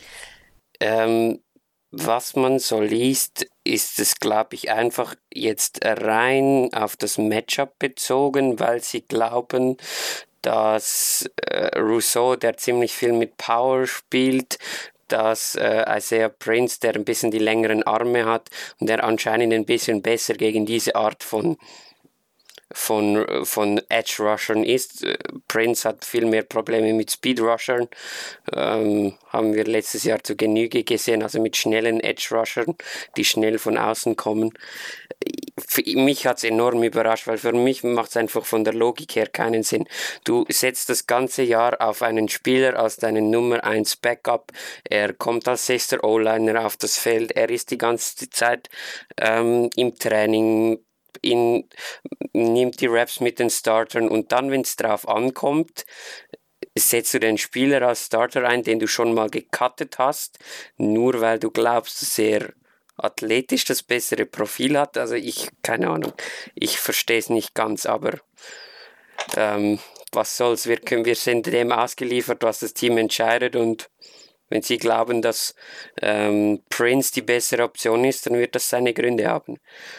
Ähm, was man so liest, ist es, glaube ich, einfach jetzt rein auf das Matchup bezogen, weil sie glauben, dass äh, Rousseau, der ziemlich viel mit Power spielt, dass äh, Isaiah Prince, der ein bisschen die längeren Arme hat und der anscheinend ein bisschen besser gegen diese Art von von, von Edge-Rushern ist. Prince hat viel mehr Probleme mit Speed-Rushern, ähm, haben wir letztes Jahr zu Genüge gesehen, also mit schnellen Edge-Rushern, die schnell von außen kommen. Für mich hat es enorm überrascht, weil für mich macht es einfach von der Logik her keinen Sinn. Du setzt das ganze Jahr auf einen Spieler als deinen Nummer eins Backup, er kommt als sechster O-Liner auf das Feld, er ist die ganze Zeit ähm, im Training, in, nimmt die Reps mit den Startern, und dann, wenn es drauf ankommt, setzt du den Spieler als Starter ein, den du schon mal gecuttet hast, nur weil du glaubst, dass er athletisch das bessere Profil hat. Also ich, keine Ahnung, ich verstehe es nicht ganz, aber ähm, was soll's, wir, können, wir sind dem ausgeliefert, was das Team entscheidet, und wenn sie glauben, dass ähm, Prince die bessere Option ist, dann wird das seine Gründe haben.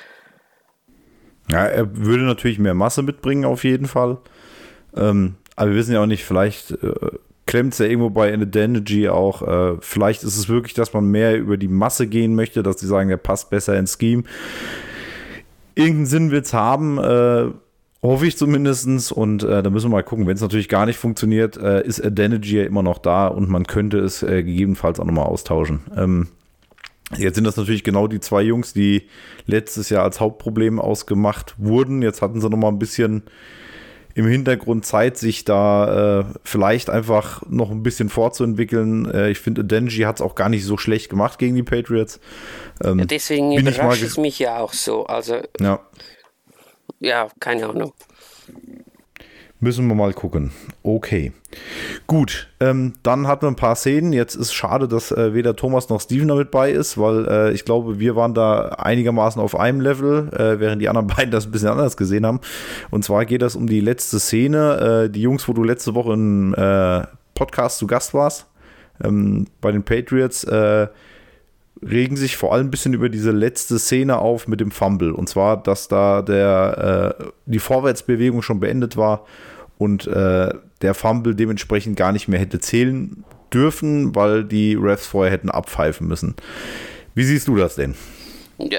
Ja, er würde natürlich mehr Masse mitbringen, auf jeden Fall. Ähm, aber wir wissen ja auch nicht, vielleicht äh, klemmt es ja irgendwo bei Adeniji auch. Äh, vielleicht ist es wirklich, dass man mehr über die Masse gehen möchte, dass sie sagen, der passt besser ins Scheme. Irgendeinen Sinn wird es haben, äh, hoffe ich zumindest. Und äh, da müssen wir mal gucken. Wenn es natürlich gar nicht funktioniert, äh, ist Adeniji ja immer noch da, und man könnte es äh, gegebenenfalls auch nochmal austauschen. Ähm, Jetzt sind das natürlich genau die zwei Jungs, die letztes Jahr als Hauptproblem ausgemacht wurden. Jetzt hatten sie noch mal ein bisschen im Hintergrund Zeit, sich da äh, vielleicht einfach noch ein bisschen fortzuentwickeln. Äh, ich finde, Adeniji hat es auch gar nicht so schlecht gemacht gegen die Patriots. Ähm, ja, deswegen überrascht es mich ja auch so. Also, ja. ja, keine Ahnung. Müssen wir mal gucken. Okay. Gut, ähm, dann hatten wir ein paar Szenen. Jetzt ist schade, dass äh, weder Thomas noch Steven damit bei ist, weil äh, ich glaube, wir waren da einigermaßen auf einem Level, äh, während die anderen beiden das ein bisschen anders gesehen haben. Und zwar geht es um die letzte Szene. Äh, die Jungs, wo du letzte Woche im äh, Podcast zu Gast warst, ähm, bei den Patriots, äh, regen sich vor allem ein bisschen über diese letzte Szene auf mit dem Fumble. Und zwar, dass da der äh, die Vorwärtsbewegung schon beendet war und äh, der Fumble dementsprechend gar nicht mehr hätte zählen dürfen, weil die Refs vorher hätten abpfeifen müssen. Wie siehst du das denn? Ja,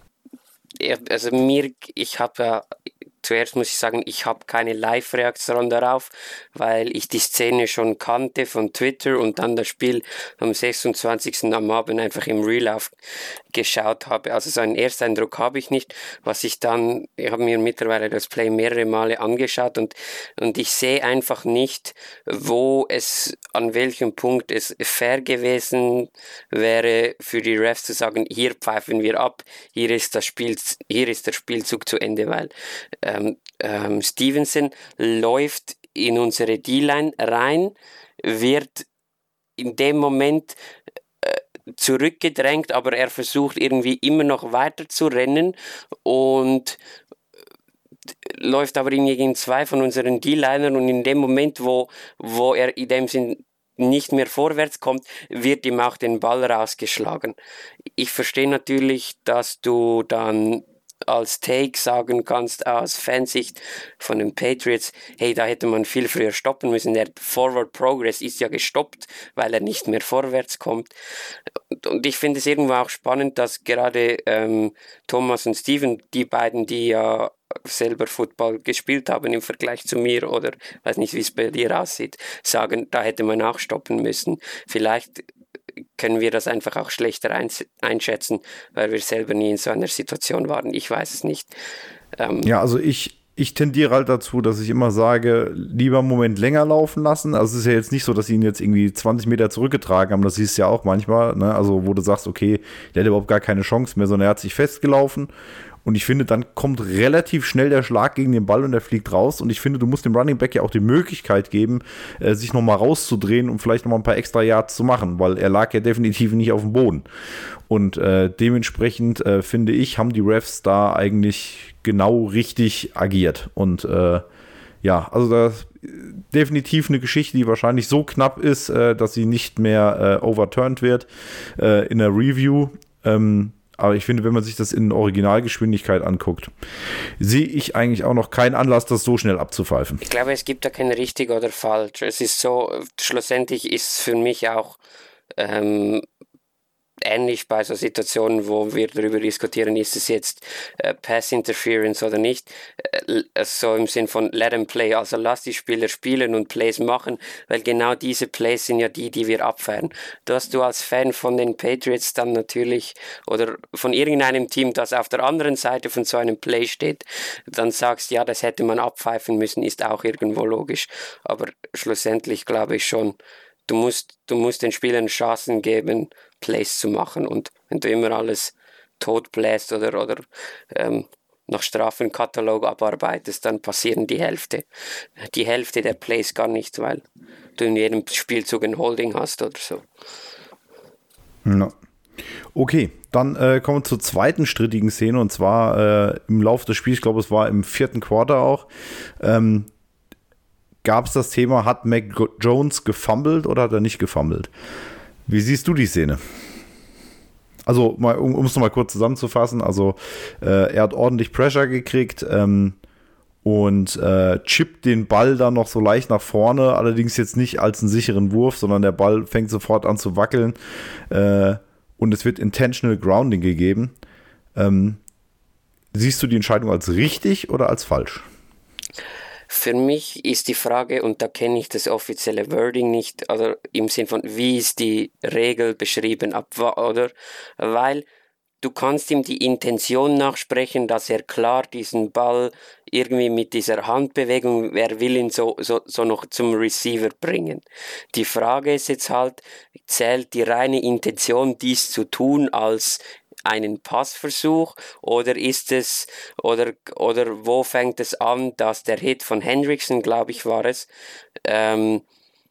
also mir, ich habe ja, zuerst muss ich sagen, ich habe keine Live-Reaktion darauf, weil ich die Szene schon kannte von Twitter und dann das Spiel am sechsundzwanzigsten am Abend einfach im Real-Life geschaut habe. Also so einen Ersteindruck habe ich nicht. Was ich dann, ich habe mir mittlerweile das Play mehrere Male angeschaut und, und ich sehe einfach nicht, wo es, an welchem Punkt es fair gewesen wäre für die Refs zu sagen, hier pfeifen wir ab, hier ist das Spiel, hier ist der Spielzug zu Ende, weil ähm, ähm, Stevenson läuft in unsere D-Line rein, wird in dem Moment zurückgedrängt, aber er versucht irgendwie immer noch weiter zu rennen und läuft aber irgendwie gegen zwei von unseren D-Linern und in dem Moment, wo, wo er in dem Sinn nicht mehr vorwärts kommt, wird ihm auch den Ball rausgeschlagen. Ich verstehe natürlich, dass du dann als Take sagen kannst, aus Fansicht von den Patriots, hey, da hätte man viel früher stoppen müssen. Der Forward Progress ist ja gestoppt, weil er nicht mehr vorwärts kommt. Und ich finde es irgendwo auch spannend, dass gerade ähm, Thomas und Steven, die beiden, die ja selber Football gespielt haben im Vergleich zu mir oder weiß nicht, wie es bei dir aussieht, sagen, da hätte man auch stoppen müssen. Vielleicht können wir das einfach auch schlechter einschätzen, weil wir selber nie in so einer Situation waren. Ich weiß es nicht. Ähm ja, also ich, ich tendiere halt dazu, dass ich immer sage, lieber einen Moment länger laufen lassen. Also es ist ja jetzt nicht so, dass sie ihn jetzt irgendwie zwanzig Meter zurückgetragen haben. Das siehst du ja auch manchmal, ne? Also wo du sagst, okay, der hat überhaupt gar keine Chance mehr, sondern er hat sich festgelaufen. Und ich finde, dann kommt relativ schnell der Schlag gegen den Ball und der fliegt raus. Und ich finde, du musst dem Running Back ja auch die Möglichkeit geben, äh, sich nochmal rauszudrehen und vielleicht nochmal ein paar extra Yards zu machen, weil er lag ja definitiv nicht auf dem Boden. Und äh, dementsprechend, äh, finde ich, haben die Refs da eigentlich genau richtig agiert. Und äh, ja, also das definitiv eine Geschichte, die wahrscheinlich so knapp ist, äh, dass sie nicht mehr äh, overturned wird äh, in der Review. Ähm, Aber ich finde, wenn man sich das in Originalgeschwindigkeit anguckt, sehe ich eigentlich auch noch keinen Anlass, das so schnell abzupfeifen. Ich glaube, es gibt da kein richtig oder falsch. Es ist so, schlussendlich ist für mich auch ähm, ähnlich bei so Situationen, wo wir darüber diskutieren, ist es jetzt äh, Pass Interference oder nicht, äh, so im Sinn von let them play, also lass die Spieler spielen und Plays machen, weil genau diese Plays sind ja die, die wir abfeiern. Dass du als Fan von den Patriots dann natürlich oder von irgendeinem Team, das auf der anderen Seite von so einem Play steht, dann sagst, ja, das hätte man abpfeifen müssen, ist auch irgendwo logisch, aber schlussendlich glaube ich schon, Du musst, du musst den Spielern Chancen geben, Plays zu machen. Und wenn du immer alles tot bläst oder, oder ähm, nach Strafenkatalog abarbeitest, dann passieren die Hälfte. Die Hälfte der Plays gar nicht, weil du in jedem Spielzug ein Holding hast oder so. Ja. Okay, dann äh, kommen wir zur zweiten strittigen Szene und zwar äh, im Laufe des Spiels, ich glaube, es war im vierten Quarter auch, ähm, gab es das Thema, hat Mac Jones gefummelt oder hat er nicht gefummelt? Wie siehst du die Szene? Also, mal, um es nochmal kurz zusammenzufassen, also äh, er hat ordentlich Pressure gekriegt ähm, und äh, chippt den Ball dann noch so leicht nach vorne, allerdings jetzt nicht als einen sicheren Wurf, sondern der Ball fängt sofort an zu wackeln äh, und es wird Intentional Grounding gegeben. Ähm, siehst du die Entscheidung als richtig oder als falsch? Für mich ist die Frage, und da kenne ich das offizielle Wording nicht, also im Sinn von, wie ist die Regel beschrieben, ab, oder? Weil du kannst ihm die Intention nachsprechen, dass er klar diesen Ball irgendwie mit dieser Handbewegung, wer will ihn so, so, so noch zum Receiver bringen. Die Frage ist jetzt halt, zählt die reine Intention, dies zu tun, als einen Passversuch oder ist es, oder, oder wo fängt es an, dass der Hit von Hendrickson, glaube ich, war es, ähm,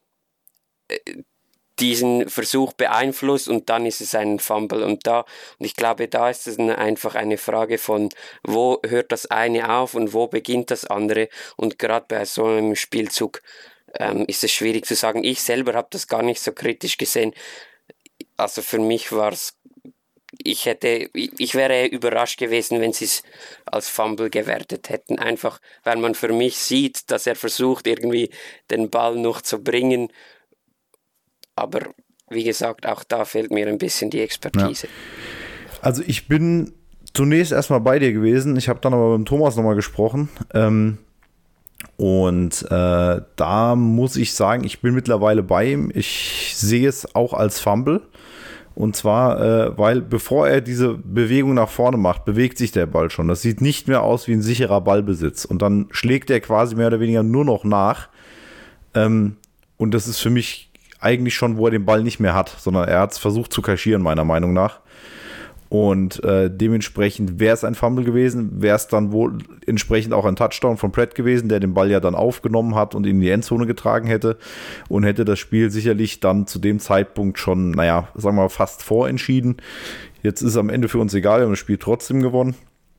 diesen Versuch beeinflusst und dann ist es ein Fumble und da, und ich glaube, da ist es einfach eine Frage von, wo hört das eine auf und wo beginnt das andere, und gerade bei so einem Spielzug ähm, ist es schwierig zu sagen. Ich selber habe das gar nicht so kritisch gesehen, also für mich war es, ich hätte, ich wäre überrascht gewesen, wenn sie es als Fumble gewertet hätten, einfach weil man für mich sieht, dass er versucht irgendwie den Ball noch zu bringen. Aber wie gesagt, auch da fehlt mir ein bisschen die Expertise. Ja. Also ich bin zunächst erstmal bei dir gewesen. Ich habe dann aber mit Thomas nochmal gesprochen. Ähm, und äh, da muss ich sagen, ich bin mittlerweile bei ihm. Ich sehe es auch als Fumble. Und zwar, äh, weil bevor er diese Bewegung nach vorne macht, bewegt sich der Ball schon. Das sieht nicht mehr aus wie ein sicherer Ballbesitz. Und dann schlägt er quasi mehr oder weniger nur noch nach. Ähm, und das ist für mich eigentlich schon, wo er den Ball nicht mehr hat, sondern er hat es versucht zu kaschieren, meiner Meinung nach. Und äh, dementsprechend wäre es ein Fumble gewesen, wäre es dann wohl entsprechend auch ein Touchdown von Pratt gewesen, der den Ball ja dann aufgenommen hat und in die Endzone getragen hätte und hätte das Spiel sicherlich dann zu dem Zeitpunkt schon, naja, sagen wir mal, fast vorentschieden. Jetzt ist es am Ende für uns egal, wir haben das Spiel trotzdem gewonnen.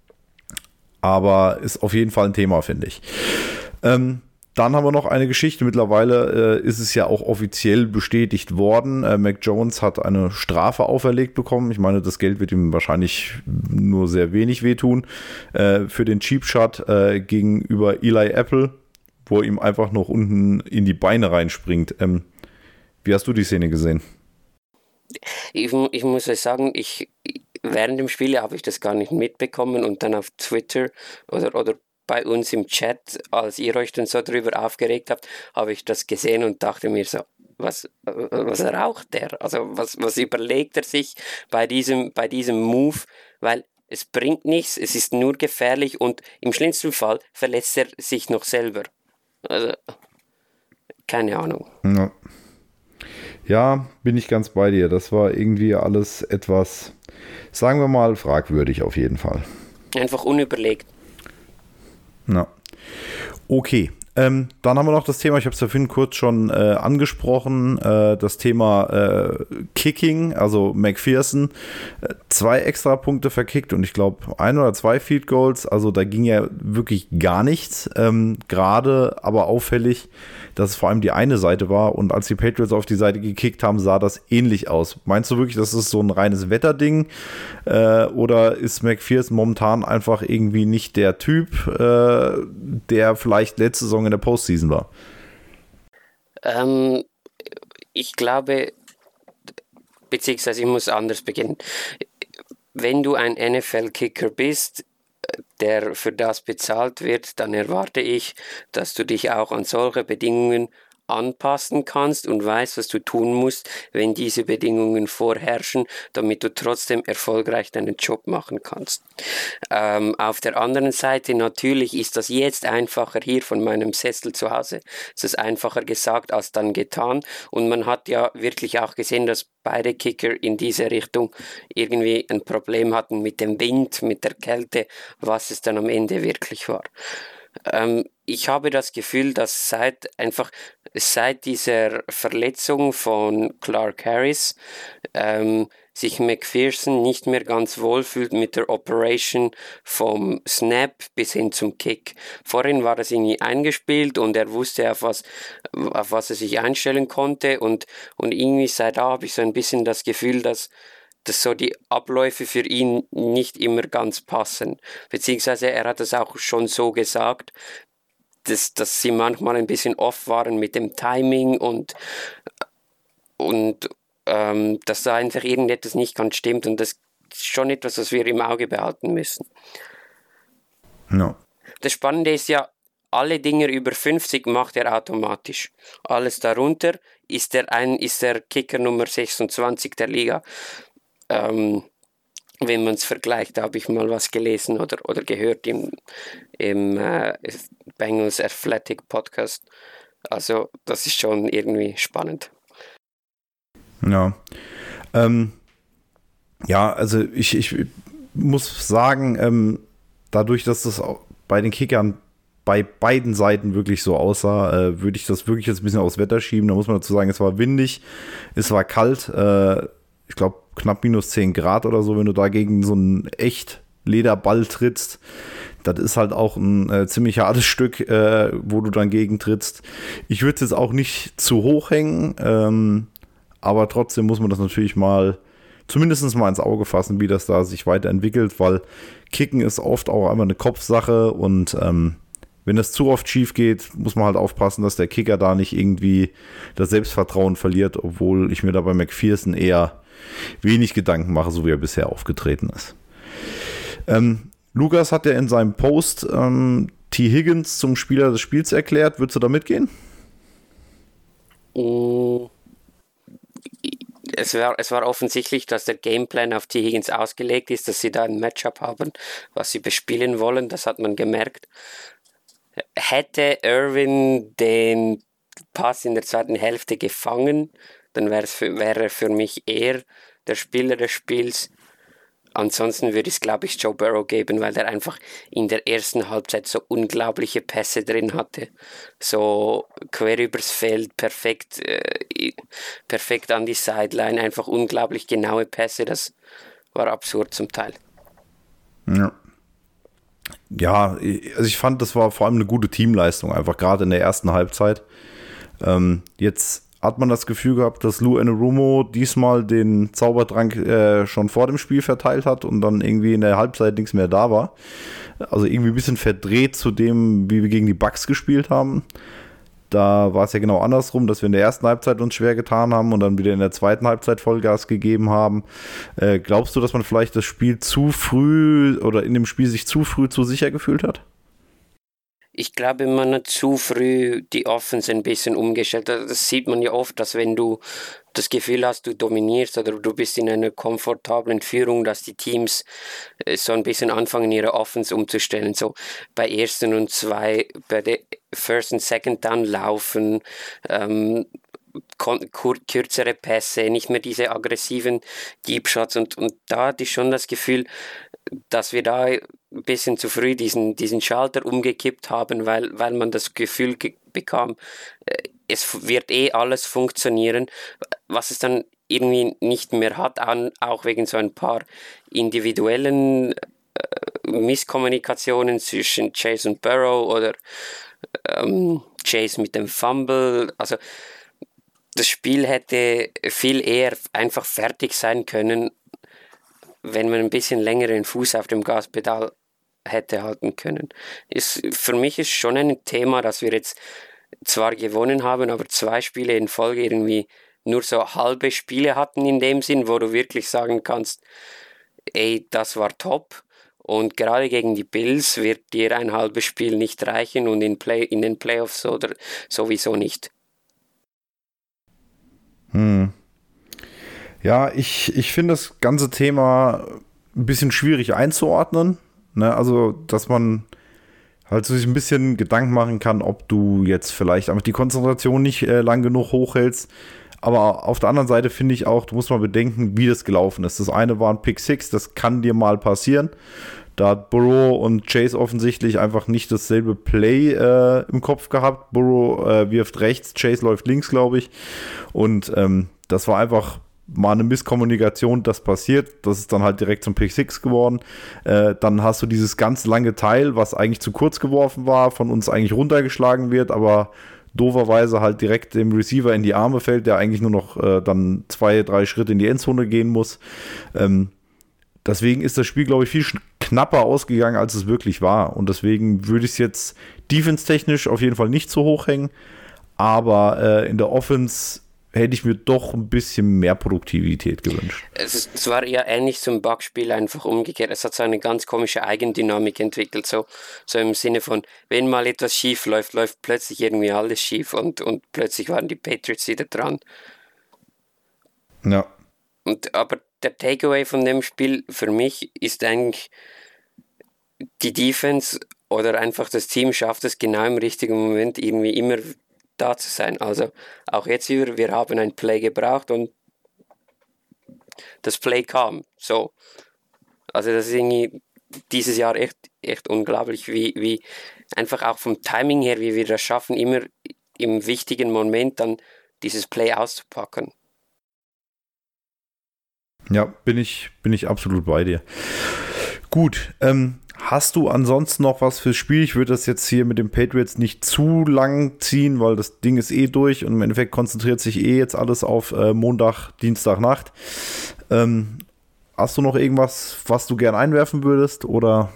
Aber ist auf jeden Fall ein Thema, finde ich. Ähm, Dann haben wir noch eine Geschichte. Mittlerweile äh, ist es ja auch offiziell bestätigt worden. Äh, Mac Jones hat eine Strafe auferlegt bekommen. Ich meine, das Geld wird ihm wahrscheinlich nur sehr wenig wehtun. Äh, für den Cheap Shot äh, gegenüber Eli Apple, wo er ihm einfach noch unten in die Beine reinspringt. Ähm, wie hast du die Szene gesehen? Ich, ich muss euch sagen, ich, während dem Spiel habe ich das gar nicht mitbekommen und dann auf Twitter oder, oder bei uns im Chat, als ihr euch dann so drüber aufgeregt habt, habe ich das gesehen und dachte mir so, was, was raucht der? Also was, was überlegt er sich bei diesem, bei diesem Move? Weil es bringt nichts, es ist nur gefährlich und im schlimmsten Fall verletzt er sich noch selber. Also, keine Ahnung. Ja. Ja, bin ich ganz bei dir. Das war irgendwie alles etwas, sagen wir mal, fragwürdig auf jeden Fall. Einfach unüberlegt. Ja. Okay, ähm, dann haben wir noch das Thema, ich habe es ja vorhin kurz schon äh, angesprochen, äh, das Thema äh, Kicking, also McPherson, äh, zwei extra Punkte verkickt und ich glaube ein oder zwei Field Goals, also da ging ja wirklich gar nichts, ähm, gerade aber auffällig, dass es vor allem die eine Seite war und als die Patriots auf die Seite gekickt haben, sah das ähnlich aus. Meinst du wirklich, das ist so ein reines Wetterding äh, oder ist McPherson momentan einfach irgendwie nicht der Typ, äh, der vielleicht letzte Saison in der Postseason war? Ähm, ich glaube, beziehungsweise ich muss anders beginnen. Wenn du ein N F L-Kicker bist, der für das bezahlt wird, dann erwarte ich, dass du dich auch an solche Bedingungen anpassen kannst und weißt, was du tun musst, wenn diese Bedingungen vorherrschen, damit du trotzdem erfolgreich deinen Job machen kannst. Ähm, auf der anderen Seite natürlich ist das jetzt einfacher hier von meinem Sessel zu Hause. Es ist einfacher gesagt als dann getan und man hat ja wirklich auch gesehen, dass beide Kicker in diese Richtung irgendwie ein Problem hatten mit dem Wind, mit der Kälte, was es dann am Ende wirklich war. Ähm, ich habe das Gefühl, dass seit einfach seit dieser Verletzung von Clark Harris ähm, sich McPherson nicht mehr ganz wohl fühlt mit der Operation vom Snap bis hin zum Kick. Vorhin war das irgendwie eingespielt und er wusste, auf was, auf was er sich einstellen konnte und, und irgendwie seit da habe ich so ein bisschen das Gefühl, dass dass so die Abläufe für ihn nicht immer ganz passen. Beziehungsweise er hat es auch schon so gesagt, dass, dass sie manchmal ein bisschen off waren mit dem Timing und, und ähm, dass da einfach irgendetwas nicht ganz stimmt. Und das ist schon etwas, was wir im Auge behalten müssen. No. Das Spannende ist ja, alle Dinge über fünfzig macht er automatisch. Alles darunter ist er, ein, ist der Kicker Nummer sechsundzwanzig der Liga. Ähm, wenn man es vergleicht, da habe ich mal was gelesen oder, oder gehört im, im äh, Bengals Athletic Podcast. Also das ist schon irgendwie spannend. Ja. Ähm, Ja, also ich, ich muss sagen, ähm, dadurch, dass das auch bei den Kickern bei beiden Seiten wirklich so aussah, äh, würde ich das wirklich jetzt ein bisschen aufs Wetter schieben. Da muss man dazu sagen, es war windig, es war kalt, äh, ich glaube knapp minus zehn Grad oder so, wenn du da gegen so einen echt Lederball trittst. Das ist halt auch ein äh, ziemlich hartes Stück, äh, wo du dann gegen trittst. Ich würde es jetzt auch nicht zu hoch hängen, ähm, aber trotzdem muss man das natürlich mal zumindest mal ins Auge fassen, wie das da sich weiterentwickelt, weil Kicken ist oft auch einmal eine Kopfsache und ähm, wenn das zu oft schief geht, muss man halt aufpassen, dass der Kicker da nicht irgendwie das Selbstvertrauen verliert, obwohl ich mir da bei McPherson eher wenig Gedanken mache, so wie er bisher aufgetreten ist. Ähm, Lukas hat ja in seinem Post ähm, T. Higgins zum Spieler des Spiels erklärt. Würdest du da mitgehen? Mm. Es war, es war offensichtlich, dass der Gameplan auf T. Higgins ausgelegt ist, dass sie da ein Matchup haben, was sie bespielen wollen. Das hat man gemerkt. Hätte Irvin den Pass in der zweiten Hälfte gefangen, dann wäre er für mich eher der Spieler des Spiels. Ansonsten würde ich es, glaube ich, Joe Burrow geben, weil der einfach in der ersten Halbzeit so unglaubliche Pässe drin hatte. So quer übers Feld, perfekt, äh, perfekt an die Sideline, einfach unglaublich genaue Pässe. Das war absurd zum Teil. Ja. Ja, also ich fand, das war vor allem eine gute Teamleistung, einfach gerade in der ersten Halbzeit. Ähm, jetzt hat man das Gefühl gehabt, dass Lou Anarumo diesmal den Zaubertrank äh, schon vor dem Spiel verteilt hat und dann irgendwie in der Halbzeit nichts mehr da war. Also irgendwie ein bisschen verdreht zu dem, wie wir gegen die Bucks gespielt haben. Da war es ja genau andersrum, dass wir in der ersten Halbzeit uns schwer getan haben und dann wieder in der zweiten Halbzeit Vollgas gegeben haben. Äh, glaubst du, dass man vielleicht das Spiel zu früh oder in dem Spiel sich zu früh zu sicher gefühlt hat? Ich glaube, man hat zu früh die Offense ein bisschen umgestellt. Das sieht man ja oft, dass wenn du das Gefühl hast, du dominierst oder du bist in einer komfortablen Führung, dass die Teams so ein bisschen anfangen, ihre Offense umzustellen. So bei ersten und zwei, bei der First und Second Down laufen, ähm, kürzere Pässe, nicht mehr diese aggressiven Deep Shots. Und, und da hatte ich schon das Gefühl, dass wir da ein bisschen zu früh diesen, diesen Schalter umgekippt haben, weil, weil man das Gefühl ge- bekam, es wird eh alles funktionieren, was es dann irgendwie nicht mehr hat, auch wegen so ein paar individuellen äh, Misskommunikationen zwischen Chase und Burrow oder ähm, Chase mit dem Fumble. Also das Spiel hätte viel eher einfach fertig sein können, wenn man ein bisschen länger den Fuß auf dem Gaspedal hätte halten können. Ist, für mich ist schon ein Thema, dass wir jetzt zwar gewonnen haben, aber zwei Spiele in Folge irgendwie nur so halbe Spiele hatten in dem Sinn, wo du wirklich sagen kannst, ey, das war top. Und gerade gegen die Bills wird dir ein halbes Spiel nicht reichen und in, Play, in den Playoffs oder sowieso nicht. Hm. Ja, ich, ich finde das ganze Thema ein bisschen schwierig einzuordnen. Ne? Also, dass man halt sich ein bisschen Gedanken machen kann, ob du jetzt vielleicht einfach die Konzentration nicht äh, lang genug hochhältst. Aber auf der anderen Seite finde ich auch, du musst mal bedenken, wie das gelaufen ist. Das eine war ein Pick Six, das kann dir mal passieren. Da hat Burrow und Chase offensichtlich einfach nicht dasselbe Play äh, im Kopf gehabt. Burrow äh, wirft rechts, Chase läuft links, glaube ich. Und ähm, das war einfach mal eine Misskommunikation, das passiert. Das ist dann halt direkt zum Pick Six geworden. Äh, dann hast du dieses ganz lange Teil, was eigentlich zu kurz geworfen war, von uns eigentlich runtergeschlagen wird, aber dooferweise halt direkt dem Receiver in die Arme fällt, der eigentlich nur noch äh, dann zwei, drei Schritte in die Endzone gehen muss. Ähm, deswegen ist das Spiel, glaube ich, viel knapper ausgegangen, als es wirklich war. Und deswegen würde ich es jetzt defense-technisch auf jeden Fall nicht so hoch hängen. Aber äh, in der Offense hätte ich mir doch ein bisschen mehr Produktivität gewünscht. Es, ist, es war ja ähnlich zum Bugspiel, einfach umgekehrt. Es hat so eine ganz komische Eigendynamik entwickelt, so, so im Sinne von, wenn mal etwas schief läuft, läuft plötzlich irgendwie alles schief und, und plötzlich waren die Patriots wieder dran. Ja. Und, aber der Takeaway von dem Spiel für mich ist eigentlich, die Defense oder einfach das Team schafft es genau im richtigen Moment irgendwie immer da zu sein. Also auch jetzt wieder, wir haben ein Play gebraucht und das Play kam. So. Also das ist irgendwie dieses Jahr echt, echt unglaublich, wie, wie einfach auch vom Timing her, wie wir das schaffen, immer im wichtigen Moment dann dieses Play auszupacken. Ja, bin ich, bin ich absolut bei dir. Gut, ähm, hast du ansonsten noch was fürs Spiel? Ich würde das jetzt hier mit den Patriots nicht zu lang ziehen, weil das Ding ist eh durch und im Endeffekt konzentriert sich eh jetzt alles auf äh, Montag, Dienstagnacht. Ähm, hast du noch irgendwas, was du gern einwerfen würdest, oder?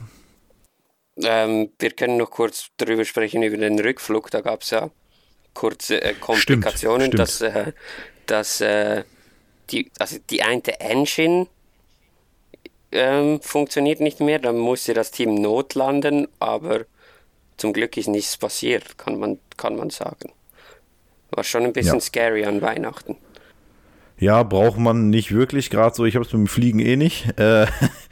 Ähm, wir können noch kurz darüber sprechen, über den Rückflug. Da gab es ja kurze äh, Komplikationen, stimmt, dass, stimmt. äh, dass äh, die, also die eine Engine ähm, funktioniert nicht mehr. Dann musste das Team notlanden, aber zum Glück ist nichts passiert, kann man, kann man sagen. War schon ein bisschen Ja. scary an Weihnachten. Ja, braucht man nicht wirklich, gerade so, ich habe es mit dem Fliegen eh nicht. Äh,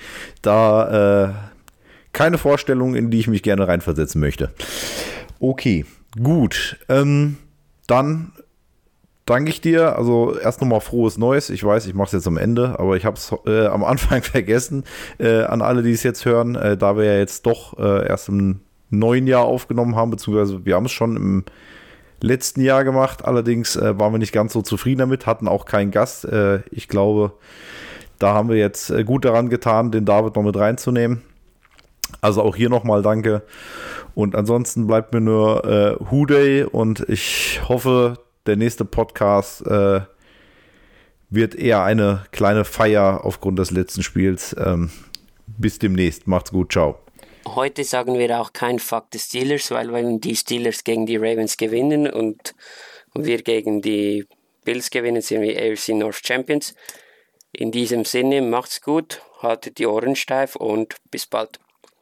da äh, keine Vorstellung, in die ich mich gerne reinversetzen möchte. Okay, gut. Ähm, dann danke ich dir. Also erst nochmal frohes Neues. Ich weiß, ich mache es jetzt am Ende, aber ich habe es äh, am Anfang vergessen. Äh, an alle, die es jetzt hören, äh, da wir ja jetzt doch äh, erst im neuen Jahr aufgenommen haben, beziehungsweise wir haben es schon im letzten Jahr gemacht. Allerdings äh, waren wir nicht ganz so zufrieden damit, hatten auch keinen Gast. Äh, ich glaube, da haben wir jetzt äh, gut daran getan, den David noch mit reinzunehmen. Also auch hier nochmal danke. Und ansonsten bleibt mir nur äh, Hooday und ich hoffe, der nächste Podcast äh, wird eher eine kleine Feier aufgrund des letzten Spiels. Ähm, bis demnächst. Macht's gut. Ciao. Heute sagen wir auch kein Fuck the Steelers, weil wenn die Steelers gegen die Ravens gewinnen und wir gegen die Bills gewinnen, sind wir A F C North Champions. In diesem Sinne, macht's gut, haltet die Ohren steif und bis bald.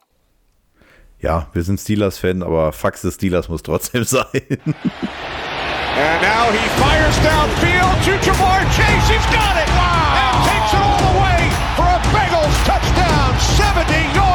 Ja, wir sind Steelers-Fan, aber Fuck the Steelers muss trotzdem sein. And now he fires downfield to Jamar Chase. He's got it. Wow. And takes it all the way for a Bengals touchdown. seventy yards.